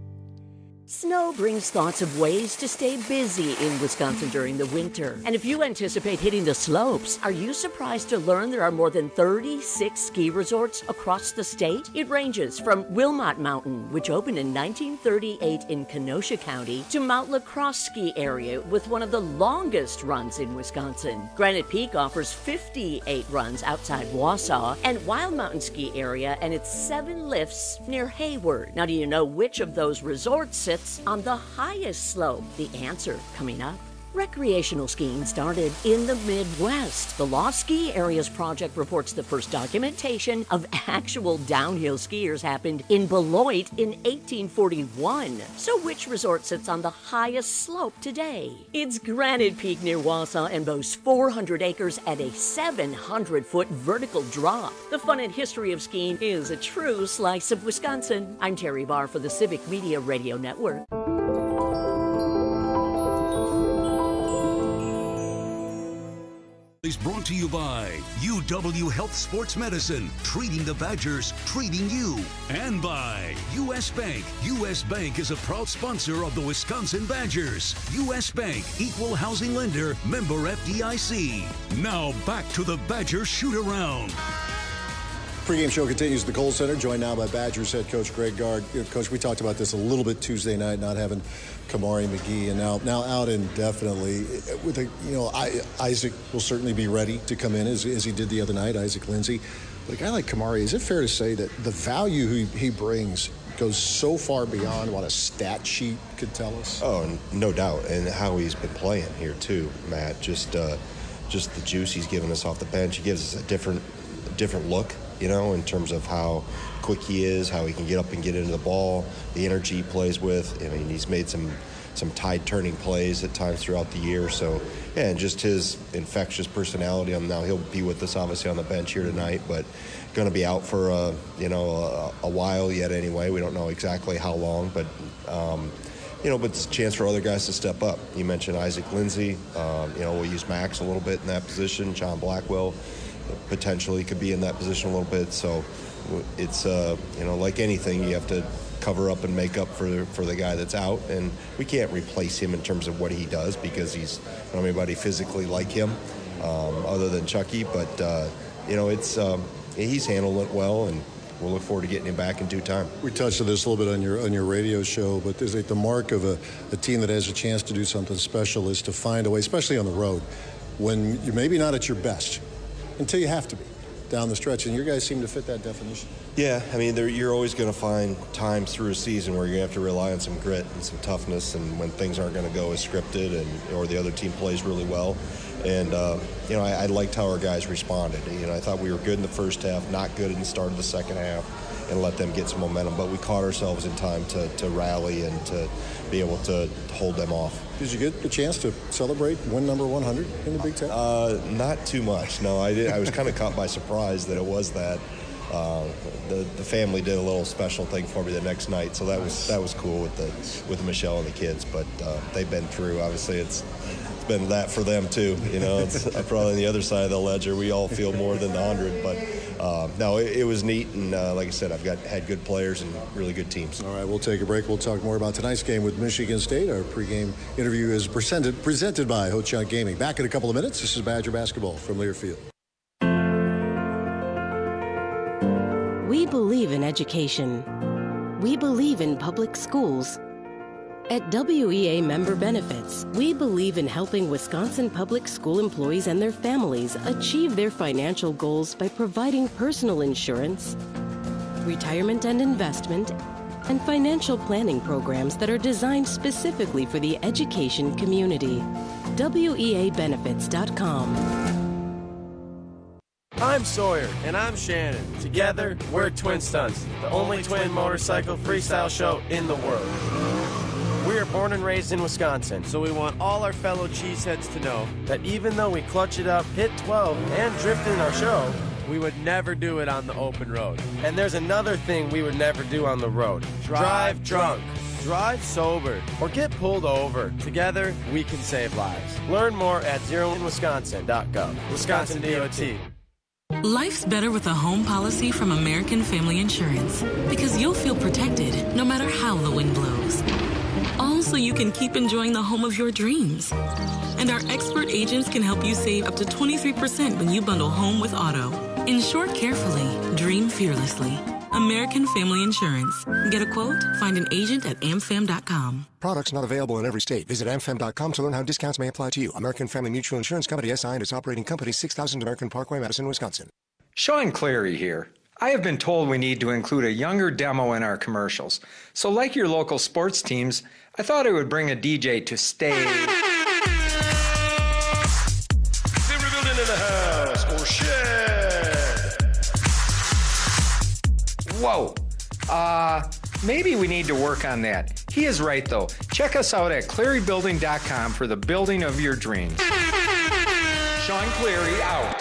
Snow brings thoughts of ways to stay busy in Wisconsin during the winter. And if you anticipate hitting the slopes, are you surprised to learn there are more than thirty-six ski resorts across the state? It ranges from Wilmot Mountain, which opened in nineteen thirty-eight in Kenosha County, to Mount LaCrosse Ski Area with one of the longest runs in Wisconsin. Granite Peak offers fifty-eight runs outside Wausau, and Wild Mountain Ski Area and its seven lifts near Hayward. Now, do you know which of those resorts sits on the highest slope? The answer coming up. Recreational skiing started in the Midwest. The Lost Ski Areas Project reports the first documentation of actual downhill skiers happened in Beloit in eighteen forty-one. So which resort sits on the highest slope today? It's Granite Peak near Wausau and boasts four hundred acres at a seven hundred foot vertical drop. The fun and history of skiing is a true slice of Wisconsin. I'm Terry Barr for the Civic Media Radio Network. Is brought to you by U W Health Sports Medicine, treating the Badgers, treating you. And by U S Bank. U S Bank is a proud sponsor of the Wisconsin Badgers. U S Bank, equal housing lender, member F D I C. Now back to the Badgers shoot-around. Pre-game show continues at the Kohl Center, joined now by Badgers head coach Greg Gard. You know, Coach, we talked about this a little bit Tuesday night, not having Kamari McGee, and now now out indefinitely. With a, you know, I, Isaac will certainly be ready to come in as, as he did the other night, Isaac Lindsey. But a guy like Kamari, is it fair to say that the value he, he brings goes so far beyond what a stat sheet could tell us? Oh, no doubt, and how he's been playing here too, Matt. Just uh, just the juice he's giving us off the bench. He gives us a different different look you know, in terms of how quick he is, how he can get up and get into the ball, the energy he plays with. I mean, he's made some some tide-turning plays at times throughout the year. So, yeah, and just his infectious personality. Um, now he'll be with us, obviously, on the bench here tonight, but going to be out for, uh, you know, a, a while yet anyway. We don't know exactly how long, but, um, you know, but it's a chance for other guys to step up. You mentioned Isaac Lindsey. Um, you know, we'll use Max a little bit in that position. John Blackwell potentially could be in that position a little bit. So it's, uh, you know, like anything, you have to cover up and make up for for the guy that's out, and we can't replace him in terms of what he does because he's not anybody physically like him um, other than Chucky, but uh, you know, it's um, he's handled it well, and we'll look forward to getting him back in due time. We touched on this a little bit on your on your radio show, but is it the mark of a, a team that has a chance to do something special is to find a way, especially on the road, when you're maybe not at your best until you have to be down the stretch, and your guys seem to fit that definition. Yeah, I mean, you're always going to find times through a season where you have to rely on some grit and some toughness, and when things aren't going to go as scripted, and or the other team plays really well. And uh, you know, I, I liked how our guys responded. You know, I thought we were good in the first half, not good in the start of the second half, and let them get some momentum. But we caught ourselves in time to to rally and to be able to hold them off. Did you get the chance to celebrate win number one hundred in the Big Ten? Uh, not too much. No, I did. I was kind of caught by surprise that it was that. Uh, the the family did a little special thing for me the next night, so that was that was cool with the with Michelle and the kids. But uh, they've been through. Obviously, it's it's been that for them too. You know, it's probably on the other side of the ledger. We all feel more than the hundred, but uh, no, it, it was neat. And uh, like I said, I've got had good players and really good teams. All right, we'll take a break. We'll talk more about tonight's game with Michigan State. Our pregame interview is presented presented by Ho-Chunk Gaming. Back in a couple of minutes. This is Badger basketball from Learfield. We believe in education. We believe in public schools. At W E A Member Benefits, we believe in helping Wisconsin public school employees and their families achieve their financial goals by providing personal insurance, retirement and investment, and financial planning programs that are designed specifically for the education community. W E A benefits dot com. I'm Sawyer. And I'm Shannon. Together, we're Twin Stunts, the only twin motorcycle freestyle show in the world. We are born and raised in Wisconsin, so we want all our fellow cheeseheads to know that even though we clutch it up, hit twelve, and drift in our show, we would never do it on the open road. And there's another thing we would never do on the road. Drive drunk. Drive sober, or get pulled over. Together, we can save lives. Learn more at zero in wisconsin dot gov. Wisconsin D O T. Life's better with a home policy from American Family Insurance because you'll feel protected no matter how the wind blows. All so you can keep enjoying the home of your dreams. And our expert agents can help you save up to twenty-three percent when you bundle home with auto. Insure carefully, dream fearlessly. American Family Insurance. Get a quote? Find an agent at am fam dot com. Products not available in every state. Visit am fam dot com to learn how discounts may apply to you. American Family Mutual Insurance Company, S I and its operating company, six thousand American Parkway, Madison, Wisconsin. Sean Cleary here. I have been told we need to include a younger demo in our commercials. So like your local sports teams, I thought I would bring a D J to stay. Favorite building in the house, or shed. Whoa. Uh, maybe we need to work on that. He is right, though. Check us out at cleary building dot com for the building of your dreams. Sean Cleary out.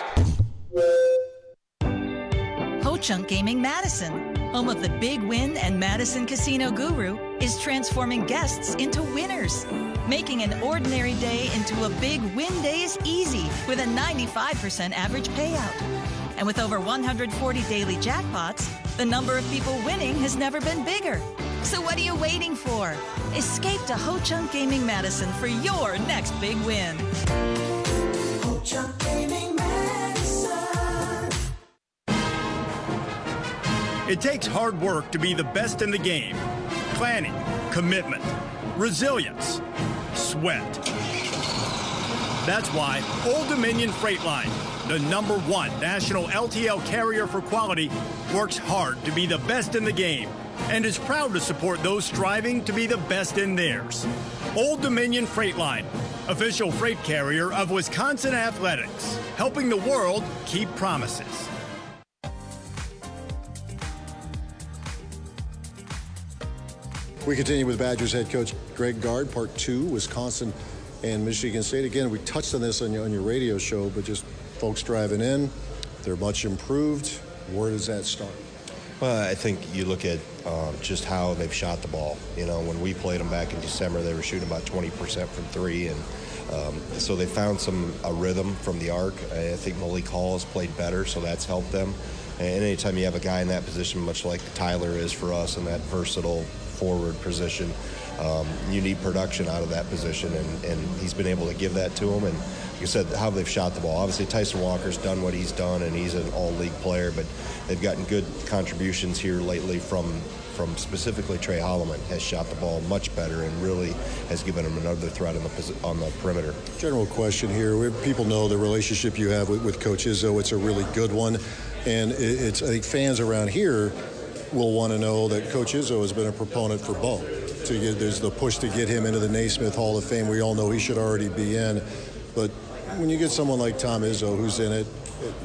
Ho-Chunk Gaming Madison, home of the Big Win and Madison Casino Guru, is transforming guests into winners. Making an ordinary day into a big win day is easy with a ninety-five percent average payout. And with over one hundred forty daily jackpots, the number of people winning has never been bigger. So what are you waiting for? Escape to Ho-Chunk Gaming Madison for your next big win. Ho-Chunk Gaming Madison. It takes hard work to be the best in the game. Planning, commitment, resilience, sweat. That's why Old Dominion Freight Line, the number one national L T L carrier for quality, works hard to be the best in the game and is proud to support those striving to be the best in theirs. Old Dominion Freight Line, official freight carrier of Wisconsin Athletics, helping the world keep promises. We continue with Badgers head coach Greg Gard, part two, Wisconsin and Michigan State. Again, we touched on this on your, on your radio show, but just folks driving in, they're much improved. Where does that start? Well, I think you look at um, just how they've shot the ball. You know, when we played them back in December, they were shooting about twenty percent from three, and um, so they found some a rhythm from the arc. I think Malik Hall has played better, so that's helped them. And anytime you have a guy in that position, much like Tyler is for us in that versatile forward position, um, you need production out of that position, and, and he's been able to give that to him. And like I said, how they've shot the ball. Obviously, Tyson Walker's done what he's done, and he's an all-league player, but they've gotten good contributions here lately from from specifically Trey Holloman has shot the ball much better and really has given him another threat on the on the perimeter. General question here. People know the relationship you have with, with Coach Izzo. It's a really good one. And it's, I think fans around here will want to know that Coach Izzo has been a proponent for Bo. To get, there's the push to get him into the Naismith Hall of Fame. We all know he should already be in. But when you get someone like Tom Izzo who's in it,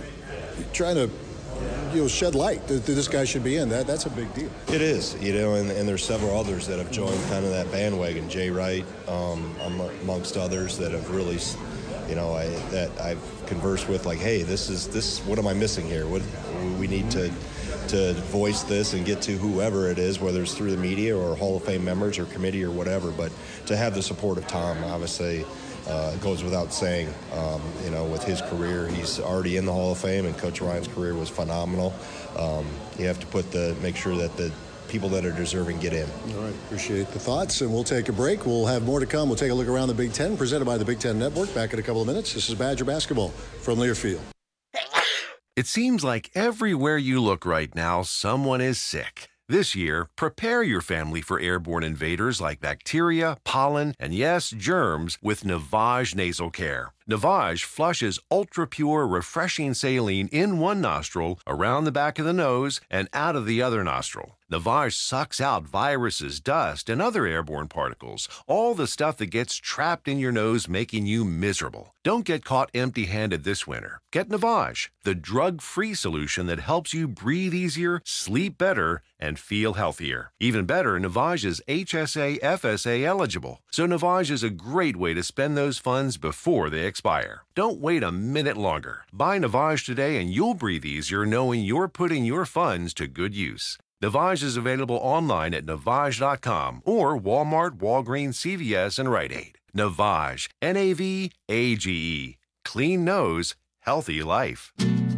it trying to you know, shed light that this guy should be in, that that's a big deal. It is, you know, and, and there's several others that have joined kind of that bandwagon. Jay Wright, um, amongst others that have really, you know, I, that I've conversed with, like, hey, this is this. What am I missing here? What we need to to voice this and get to whoever it is, whether it's through the media or Hall of Fame members or committee or whatever. But to have the support of Tom, obviously, uh, goes without saying. Um, you know, with his career, he's already in the Hall of Fame, and Coach Ryan's career was phenomenal. Um, you have to put the make sure that the people that are deserving get in. All right, appreciate the thoughts, and we'll take a break. We'll have more to come. We'll take a look around the Big Ten, presented by the Big Ten Network. Back in a couple of minutes. This is Badger Basketball from Learfield. It seems like everywhere you look right now, someone is sick. This year, prepare your family for airborne invaders like bacteria, pollen, and yes, germs with Navage Nasal Care. Navage flushes ultra-pure, refreshing saline in one nostril, around the back of the nose, and out of the other nostril. Navage sucks out viruses, dust, and other airborne particles, all the stuff that gets trapped in your nose making you miserable. Don't get caught empty-handed this winter. Get Navage, the drug-free solution that helps you breathe easier, sleep better, and feel healthier. Even better, Navage is H S A F S A eligible, so Navage is a great way to spend those funds before they expire. Don't wait a minute longer. Buy Navage today and you'll breathe easier knowing you're putting your funds to good use. Navage is available online at Navage dot com or Walmart, Walgreens, C V S, and Rite Aid. Navage, N A V A G E. Clean nose, healthy life.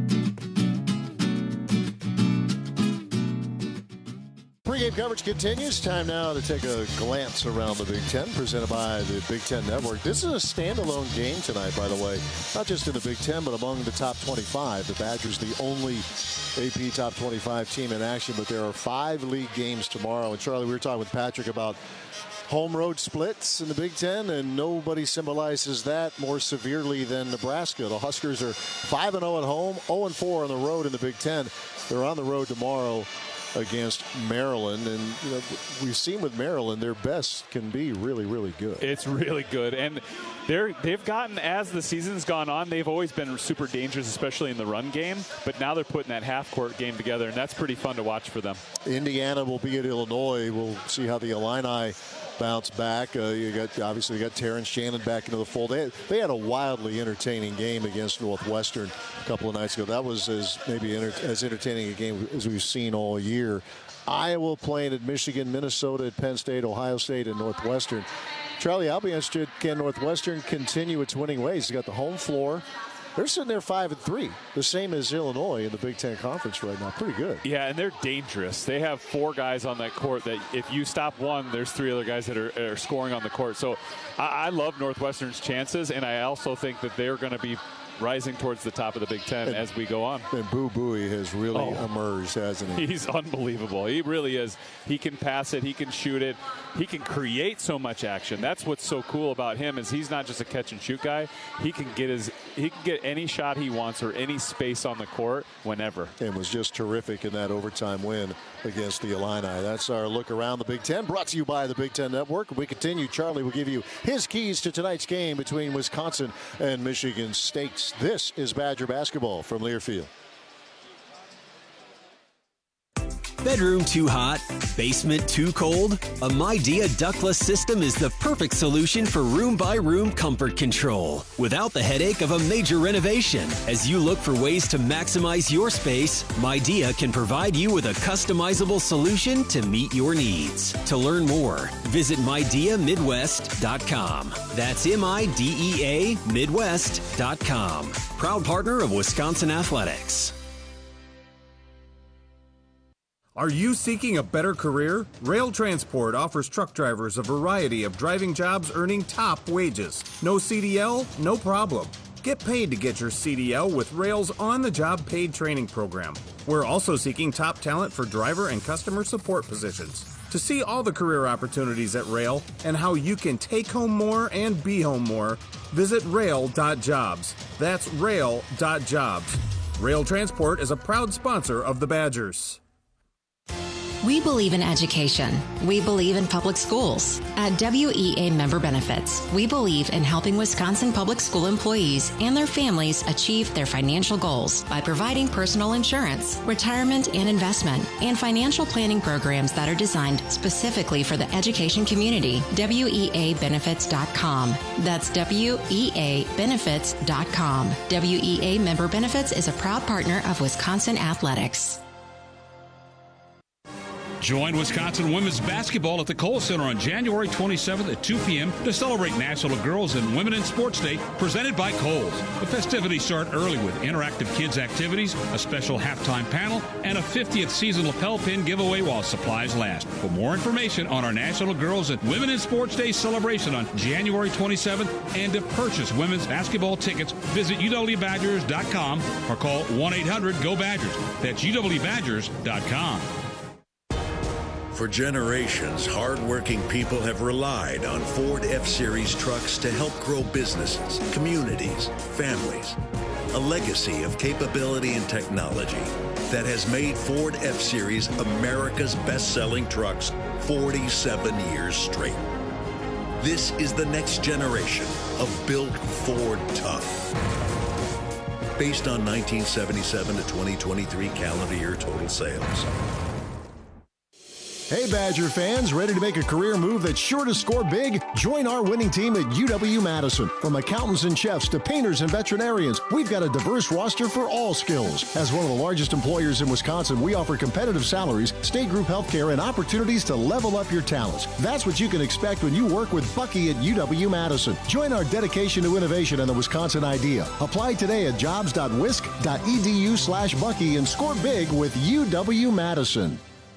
Pre-game coverage continues. Time now to take a glance around the Big Ten, presented by the Big Ten Network. This is a standalone game tonight, by the way. Not just in the Big Ten, but among the top twenty-five. The Badgers, the only A P top twenty-five team in action, but there are five league games tomorrow. And Charlie, we were talking with Patrick about home road splits in the Big Ten, and nobody symbolizes that more severely than Nebraska. The Huskers are five and oh at home, oh and four on the road in the Big Ten. They're on the road tomorrow against Maryland, and you know, we've seen with Maryland their best can be really, really good. It's really good, and they're they've gotten, as the season's gone on, they've always been super dangerous, especially in the run game, but now they're putting that half-court game together, and that's pretty fun to watch for them. Indiana will be at Illinois. We'll see how the Illini bounce back. Uh, you got obviously you got Terrence Shannon back into the fold. They had, they had a wildly entertaining game against Northwestern a couple of nights ago. That was as maybe enter, as entertaining a game as we've seen all year. Iowa playing at Michigan, Minnesota at Penn State, Ohio State at Northwestern. Charlie, I'll be interested. Can Northwestern continue its winning ways? They got the home floor. They're sitting there five and three, the same as Illinois in the Big Ten Conference right now. Pretty good. Yeah, and they're dangerous. They have four guys on that court that if you stop one, there's three other guys that are, are scoring on the court. So I, I love Northwestern's chances, and I also think that they're going to be rising towards the top of the Big Ten and, as we go on. And Boo Buie has really oh, emerged, hasn't he? He's unbelievable. He really is. He can pass it. He can shoot it. He can create so much action. That's what's so cool about him is he's not just a catch and shoot guy. He can get his he can get any shot he wants or any space on the court whenever. And was just terrific in that overtime win against the Illini. That's our look around the Big Ten, brought to you by the Big Ten Network. We continue. Charlie will give you his keys to tonight's game between Wisconsin and Michigan State. This is Badger Basketball from Learfield. Bedroom too hot? Basement too cold? A Midea ductless system is the perfect solution for room-by-room comfort control without the headache of a major renovation. As you look for ways to maximize your space, Midea can provide you with a customizable solution to meet your needs. To learn more, visit midea midwest dot com. That's M I D E A Midwest dot com. Proud partner of Wisconsin Athletics. Are you seeking a better career? Rail Transport offers truck drivers a variety of driving jobs earning top wages. No C D L? No problem. Get paid to get your C D L with Rail's on-the-job paid training program. We're also seeking top talent for driver and customer support positions. To see all the career opportunities at Rail and how you can take home more and be home more, visit rail dot jobs. That's rail dot jobs. Rail Transport is a proud sponsor of the Badgers. We believe in education. We believe in public schools. At W E A Member Benefits, we believe in helping Wisconsin public school employees and their families achieve their financial goals by providing personal insurance, retirement and investment, and financial planning programs that are designed specifically for the education community. W E A benefits dot com. That's W E A benefits dot com. W E A Member Benefits is a proud partner of Wisconsin Athletics. Join Wisconsin women's basketball at the Kohl Center on January twenty-seventh at two p.m. to celebrate National Girls and Women in Sports Day, presented by Kohl's. The festivities start early with interactive kids activities, a special halftime panel, and a fiftieth season lapel pin giveaway while supplies last. For more information on our National Girls and Women in Sports Day celebration on January twenty-seventh and to purchase women's basketball tickets, visit U W Badgers dot com or call one eight hundred go Badgers. That's U W Badgers dot com. For generations, hardworking people have relied on Ford F-Series trucks to help grow businesses, communities, families. A legacy of capability and technology that has made Ford F-Series America's best-selling trucks forty-seven years straight. This is the next generation of Built Ford Tough. Based on nineteen seventy-seven to twenty twenty-three calendar year total sales. Hey, Badger fans, ready to make a career move that's sure to score big? Join our winning team at U W-Madison. From accountants and chefs to painters and veterinarians, we've got a diverse roster for all skills. As one of the largest employers in Wisconsin, we offer competitive salaries, state group health care, and opportunities to level up your talents. That's what you can expect when you work with Bucky at U W-Madison. Join our dedication to innovation and the Wisconsin idea. Apply today at jobs dot wisc dot e d u slash Bucky and score big with U W-Madison.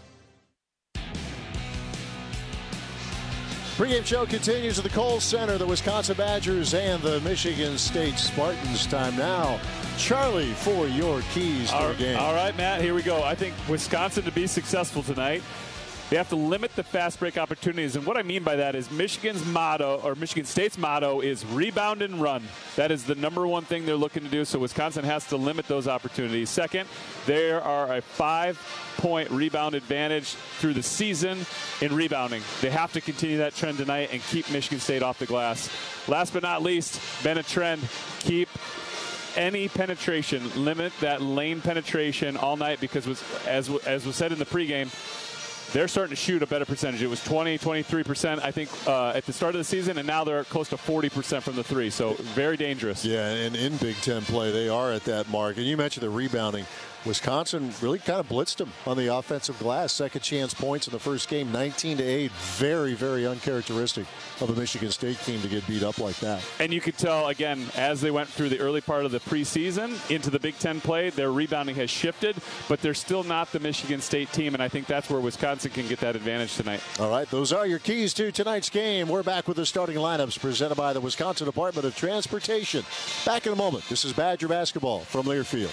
Pre-game show continues at the Kohl Center, the Wisconsin Badgers and the Michigan State Spartans. Time now, Charlie, for your keys to all, the game. All right, Matt, here we go. I think Wisconsin, to be successful tonight, they have to limit the fast break opportunities. And what I mean by that is Michigan's motto, or Michigan State's motto, is rebound and run. That is the number one thing they're looking to do, so Wisconsin has to limit those opportunities. Second, there are a five-point rebound advantage through the season in rebounding. They have to continue that trend tonight and keep Michigan State off the glass. Last but not least, been a trend, keep any penetration, limit that lane penetration all night, because was, as, as was said in the pregame, they're starting to shoot a better percentage. It was twenty, twenty-three percent, I think, uh, at the start of the season, and now they're close to forty percent from the three, so very dangerous. Yeah, and in Big Ten play, they are at that mark. And you mentioned the rebounding. Wisconsin really kind of blitzed them on the offensive glass. Second chance points in the first game, nineteen to eight. Very, very uncharacteristic of a Michigan State team to get beat up like that. And you could tell, again, as they went through the early part of the preseason into the Big Ten play, their rebounding has shifted, but they're still not the Michigan State team, and I think that's where Wisconsin can get that advantage tonight. All right, those are your keys to tonight's game. We're back with the starting lineups presented by the Wisconsin Department of Transportation. Back in a moment. This is Badger basketball from Learfield.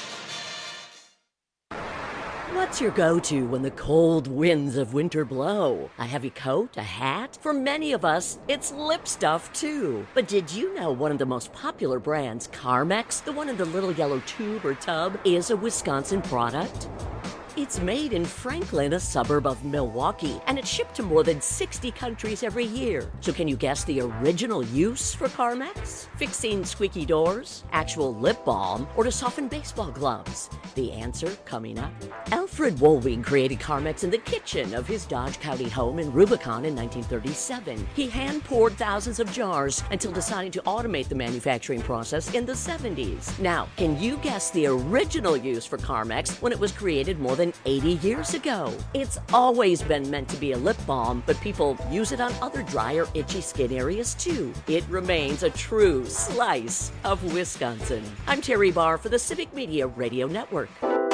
What's your go-to when the cold winds of winter blow? A heavy coat? A hat? For many of us, it's lip stuff too. But did you know one of the most popular brands, Carmex, the one in the little yellow tube or tub, is a Wisconsin product? It's made in Franklin, a suburb of Milwaukee, and it's shipped to more than sixty countries every year. So can you guess the original use for Carmex? Fixing squeaky doors, actual lip balm, or to soften baseball gloves? The answer coming up. Alfred Wohlwing created Carmex in the kitchen of his Dodge County home in Rubicon in nineteen thirty-seven. He hand-poured thousands of jars until deciding to automate the manufacturing process in the seventies. Now, can you guess the original use for Carmex when it was created more than eighty years ago? It's always been meant to be a lip balm, but people use it on other dry or itchy skin areas too. It remains a true slice of Wisconsin. I'm Terry Barr for the Civic Media Radio Network.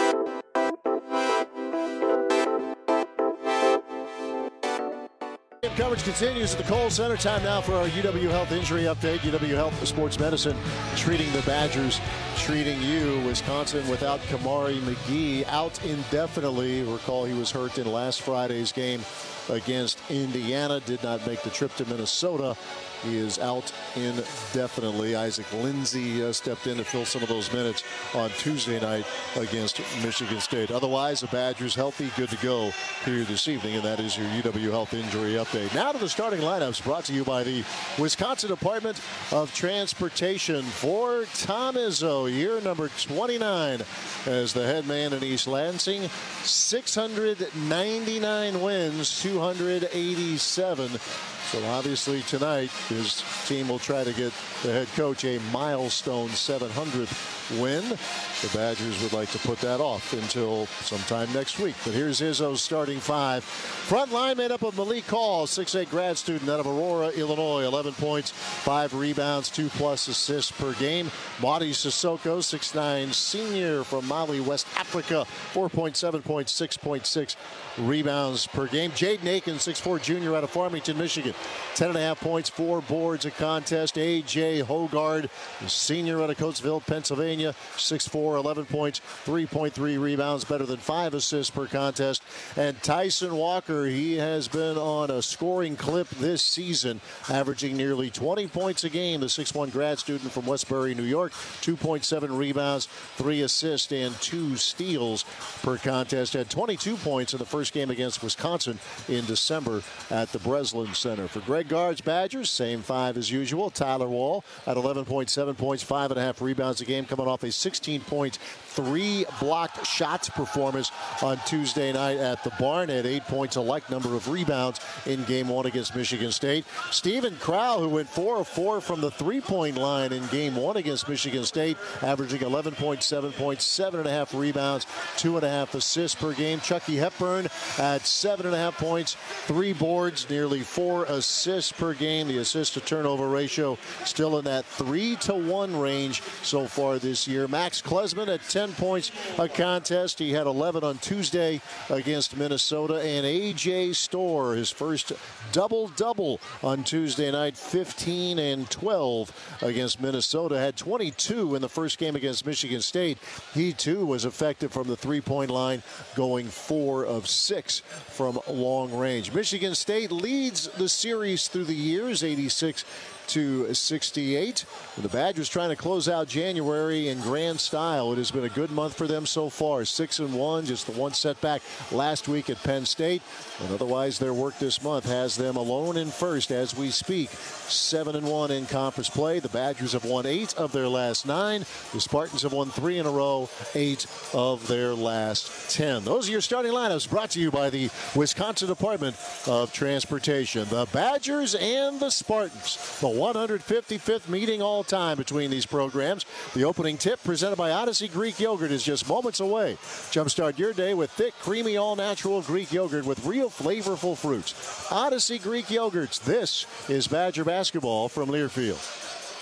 Coverage continues at the Kohl Center. Time now for our U W Health Injury Update. U W Health Sports Medicine treating the Badgers, treating you. Wisconsin without Kamari McGee out indefinitely. Recall he was hurt in last Friday's game against Indiana. Did not make the trip to Minnesota. He is out indefinitely. Isaac Lindsey uh, stepped in to fill some of those minutes on Tuesday night against Michigan State. Otherwise, the Badgers healthy, good to go here this evening, and that is your U W Health Injury Update. Now to the starting lineups, brought to you by the Wisconsin Department of Transportation. For Tom Izzo, year number twenty-nine as the head man in East Lansing. six hundred ninety-nine wins, two hundred eighty-seven. So obviously tonight his team will try to get the head coach a milestone seven hundredth win. The Badgers would like to put that off until sometime next week. But here's Izzo's starting five. Front line made up of Malik Hall, six eight grad student out of Aurora, Illinois. eleven points, five rebounds, two plus assists per game. Madi Sissoko, six nine senior from Mali, West Africa. four point seven points, six point six rebounds per game. Jaden Aiken, six four junior out of Farmington, Michigan. ten and a half points, four boards a contest. A J Hogard, senior out of Coatesville, Pennsylvania. six four, eleven points, three point three rebounds, better than five assists per contest. And Tyson Walker, he has been on a scoring clip this season, averaging nearly twenty points a game. The six one grad student from Westbury, New York. two point seven rebounds, three assists, and two steals per contest. Had twenty-two points in the first game against Wisconsin in December at the Breslin Center. For Greg Gard's Badgers, same five as usual. Tyler Wall at eleven point seven points, five and a half rebounds a game, coming off a sixteen point three blocked shots performance on Tuesday night at the barn. At eight points, a like number of rebounds in game one against Michigan State. Stephen Crowell, who went four of four from the three-point line in game one against Michigan State, averaging eleven point seven points, seven and a half rebounds, two and a half assists per game. Chucky Hepburn at seven and a half points, three boards, nearly four assists per game. The assist to turnover ratio still in that three to one range so far this year. Max Klesman at ten points a contest. He had eleven on Tuesday against Minnesota. And A J Storr, his first double-double on Tuesday night, fifteen and twelve against Minnesota. Had twenty-two in the first game against Michigan State. He, too, was effective from the three-point line, going four of six from long range. Michigan State leads the series through the years, eighty-six to sixty-eight. The Badgers trying to close out January in grand style. It has been a good month for them so far. Six and one, just the one setback last week at Penn State. And otherwise, their work this month has them alone in first as we speak. Seven and one in conference play. The Badgers have won eight of their last nine. The Spartans have won three in a row, eight of their last ten. Those are your starting lineups, brought to you by the Wisconsin Department of Transportation. The Badgers and the Spartans. The one hundred fifty-fifth meeting all time between these programs. The opening tip presented by Odyssey Greek Yogurt is just moments away. Jumpstart your day with thick, creamy, all-natural Greek yogurt with real flavorful fruits. Odyssey Greek Yogurts. This is Badger basketball from Learfield.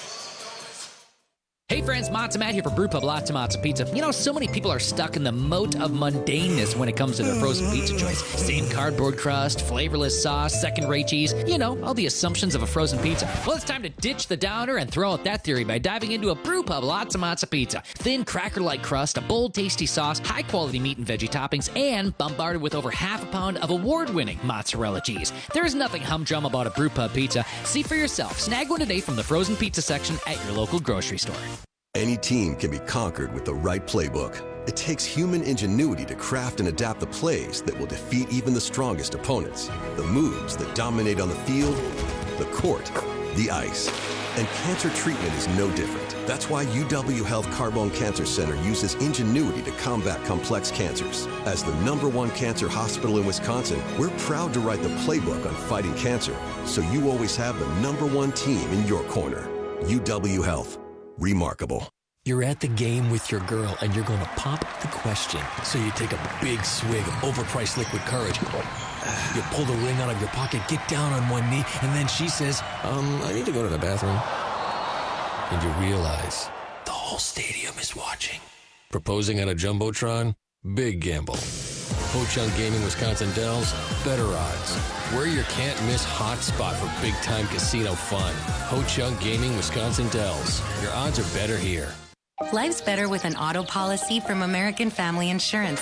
Hey friends, Matza Matt here for Brewpub Lots of Matza Pizza. You know, so many people are stuck in the moat of mundaneness when it comes to their frozen pizza choice. Same cardboard crust, flavorless sauce, second-rate cheese. You know, all the assumptions of a frozen pizza. Well, it's time to ditch the downer and throw out that theory by diving into a Brewpub Lots of Matza Pizza. Thin, cracker-like crust, a bold, tasty sauce, high-quality meat and veggie toppings, and bombarded with over half a pound of award-winning mozzarella cheese. There is nothing humdrum about a Brewpub pizza. See for yourself. Snag one today from the frozen pizza section at your local grocery store. Any team can be conquered with the right playbook. It takes human ingenuity to craft and adapt the plays that will defeat even the strongest opponents, the moves that dominate on the field, the court, the ice. And cancer treatment is no different. That's why U W Health Carbone Cancer Center uses ingenuity to combat complex cancers. As the number one cancer hospital in Wisconsin, we're proud to write the playbook on fighting cancer, so you always have the number one team in your corner. U W Health. Remarkable. You're at the game with your girl and you're going to pop the question. So you take a big swig of overpriced liquid courage. You pull the ring out of your pocket, get down on one knee, and then she says, um, I need to go to the bathroom. And you realize the whole stadium is watching. Proposing on a Jumbotron? Big gamble. Ho-Chunk Gaming Wisconsin Dells, better odds. We're your can't-miss hotspot for big-time casino fun. Ho-Chunk Gaming Wisconsin Dells. Your odds are better here. Life's better with an auto policy from American Family Insurance.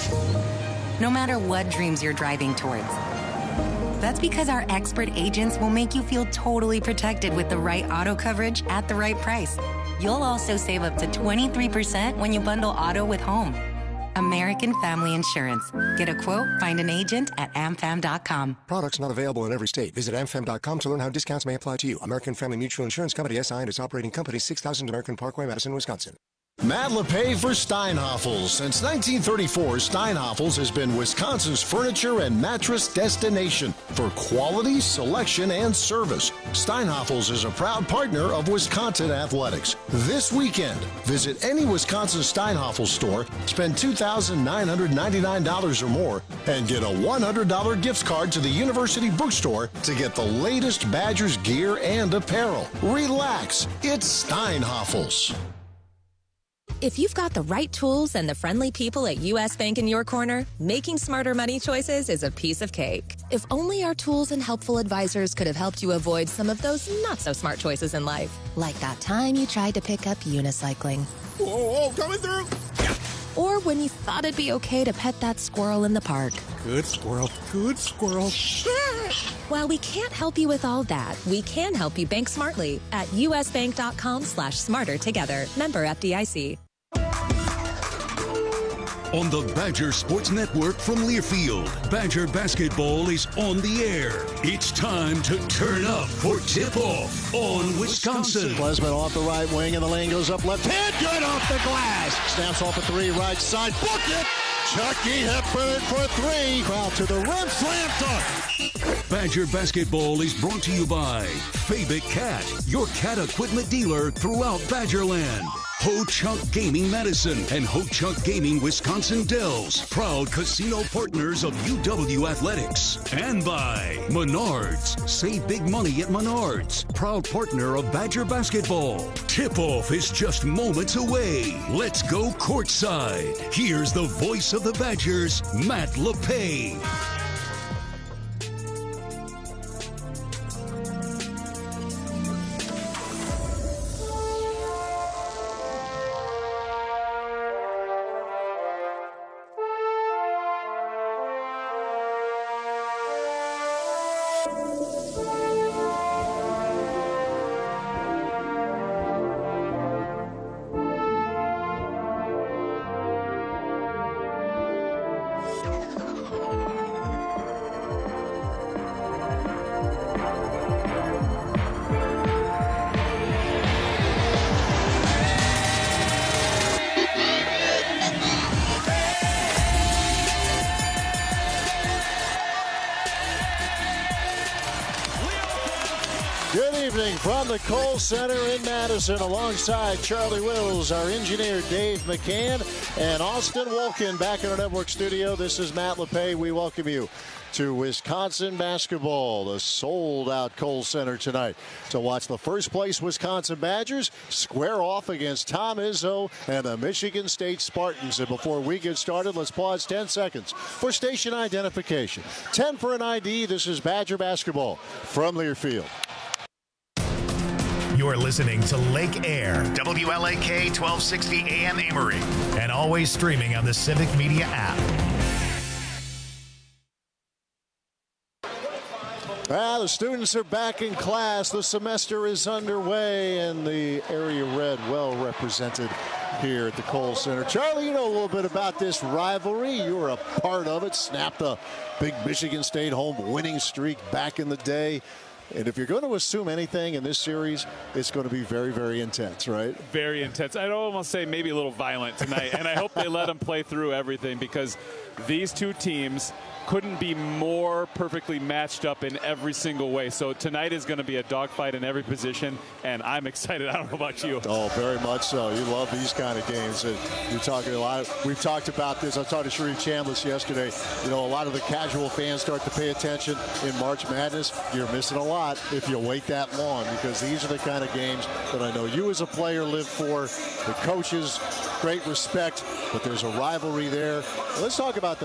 No matter what dreams you're driving towards. That's because our expert agents will make you feel totally protected with the right auto coverage at the right price. You'll also save up to twenty-three percent when you bundle auto with home. American Family Insurance. Get a quote, find an agent at am fam dot com. Products not available in every state. Visit am fam dot com to learn how discounts may apply to you. American Family Mutual Insurance Company, S I and its operating company, six thousand American Parkway, Madison, Wisconsin. Matt LePay for Steinhoffels. Since nineteen thirty-four, Steinhoffels has been Wisconsin's furniture and mattress destination for quality, selection, and service. Steinhoffels is a proud partner of Wisconsin Athletics. This weekend, visit any Wisconsin Steinhoffels store, spend two thousand nine hundred ninety-nine dollars or more, and get a one hundred dollars gift card to the University Bookstore to get the latest Badgers gear and apparel. Relax, it's Steinhoffels. If you've got the right tools and the friendly people at U S Bank in your corner, making smarter money choices is a piece of cake. If only our tools and helpful advisors could have helped you avoid some of those not-so-smart choices in life. Like that time you tried to pick up unicycling. Whoa, whoa, coming through! Or when you thought it'd be okay to pet that squirrel in the park. Good squirrel, good squirrel. While we can't help you with all that, we can help you bank smartly at usbank.com slash smarter together. Member F D I C. On the Badger Sports Network from Learfield, Badger basketball is on the air. It's time to turn up for tip-off on Wisconsin. Klesman off the right wing, and the lane goes up left hand. Good off the glass. Snaps off a three, right side. Book it. Chucky Hepburn for three. Crowd to the rim. Slam dunk. Badger basketball is brought to you by Fabic Cat, your cat equipment dealer throughout Badgerland. Ho-Chunk Gaming Madison and Ho-Chunk Gaming Wisconsin Dells, proud casino partners of U W Athletics. And by Menards. Save big money at Menards, proud partner of Badger basketball. Tip-off is just moments away. Let's go courtside. Here's the voice of the Badgers, Matt LePay. From the Kohl Center in Madison, alongside Charlie Wills, our engineer Dave McCann, and Austin Wolkin back in our network studio. This is Matt LePay. We welcome you to Wisconsin basketball, the sold-out Kohl Center tonight, to watch the first-place Wisconsin Badgers square off against Tom Izzo and the Michigan State Spartans. And before we get started, let's pause ten seconds for station identification. ten for an I D. This is Badger basketball from Learfield. You're listening to Lake Air, W L A K twelve sixty A M Amory, and always streaming on the Civic Media app. Ah, the students are back in class. The semester is underway, and the area red well represented here at the Kohl Center. Charlie, you know a little bit about this rivalry. You were a part of it. Snapped a big Michigan State home winning streak back in the day. And if you're going to assume anything in this series, it's going to be very, very intense, right? Very intense. I'd almost say maybe a little violent tonight. And I hope they let them play through everything, because these two teams couldn't be more perfectly matched up in every single way. So tonight is going to be a dogfight in every position, and I'm excited. I don't know about you. Oh, very much so. You love these kind of games. And you're talking a lot. Of, we've talked about this. I talked to Sheree Chambliss yesterday. You know, a lot of the casual fans start to pay attention in March Madness. You're missing a lot if you wait that long, because these are the kind of games that I know you as a player live for. The coaches, great respect, but there's a rivalry there. Let's talk about the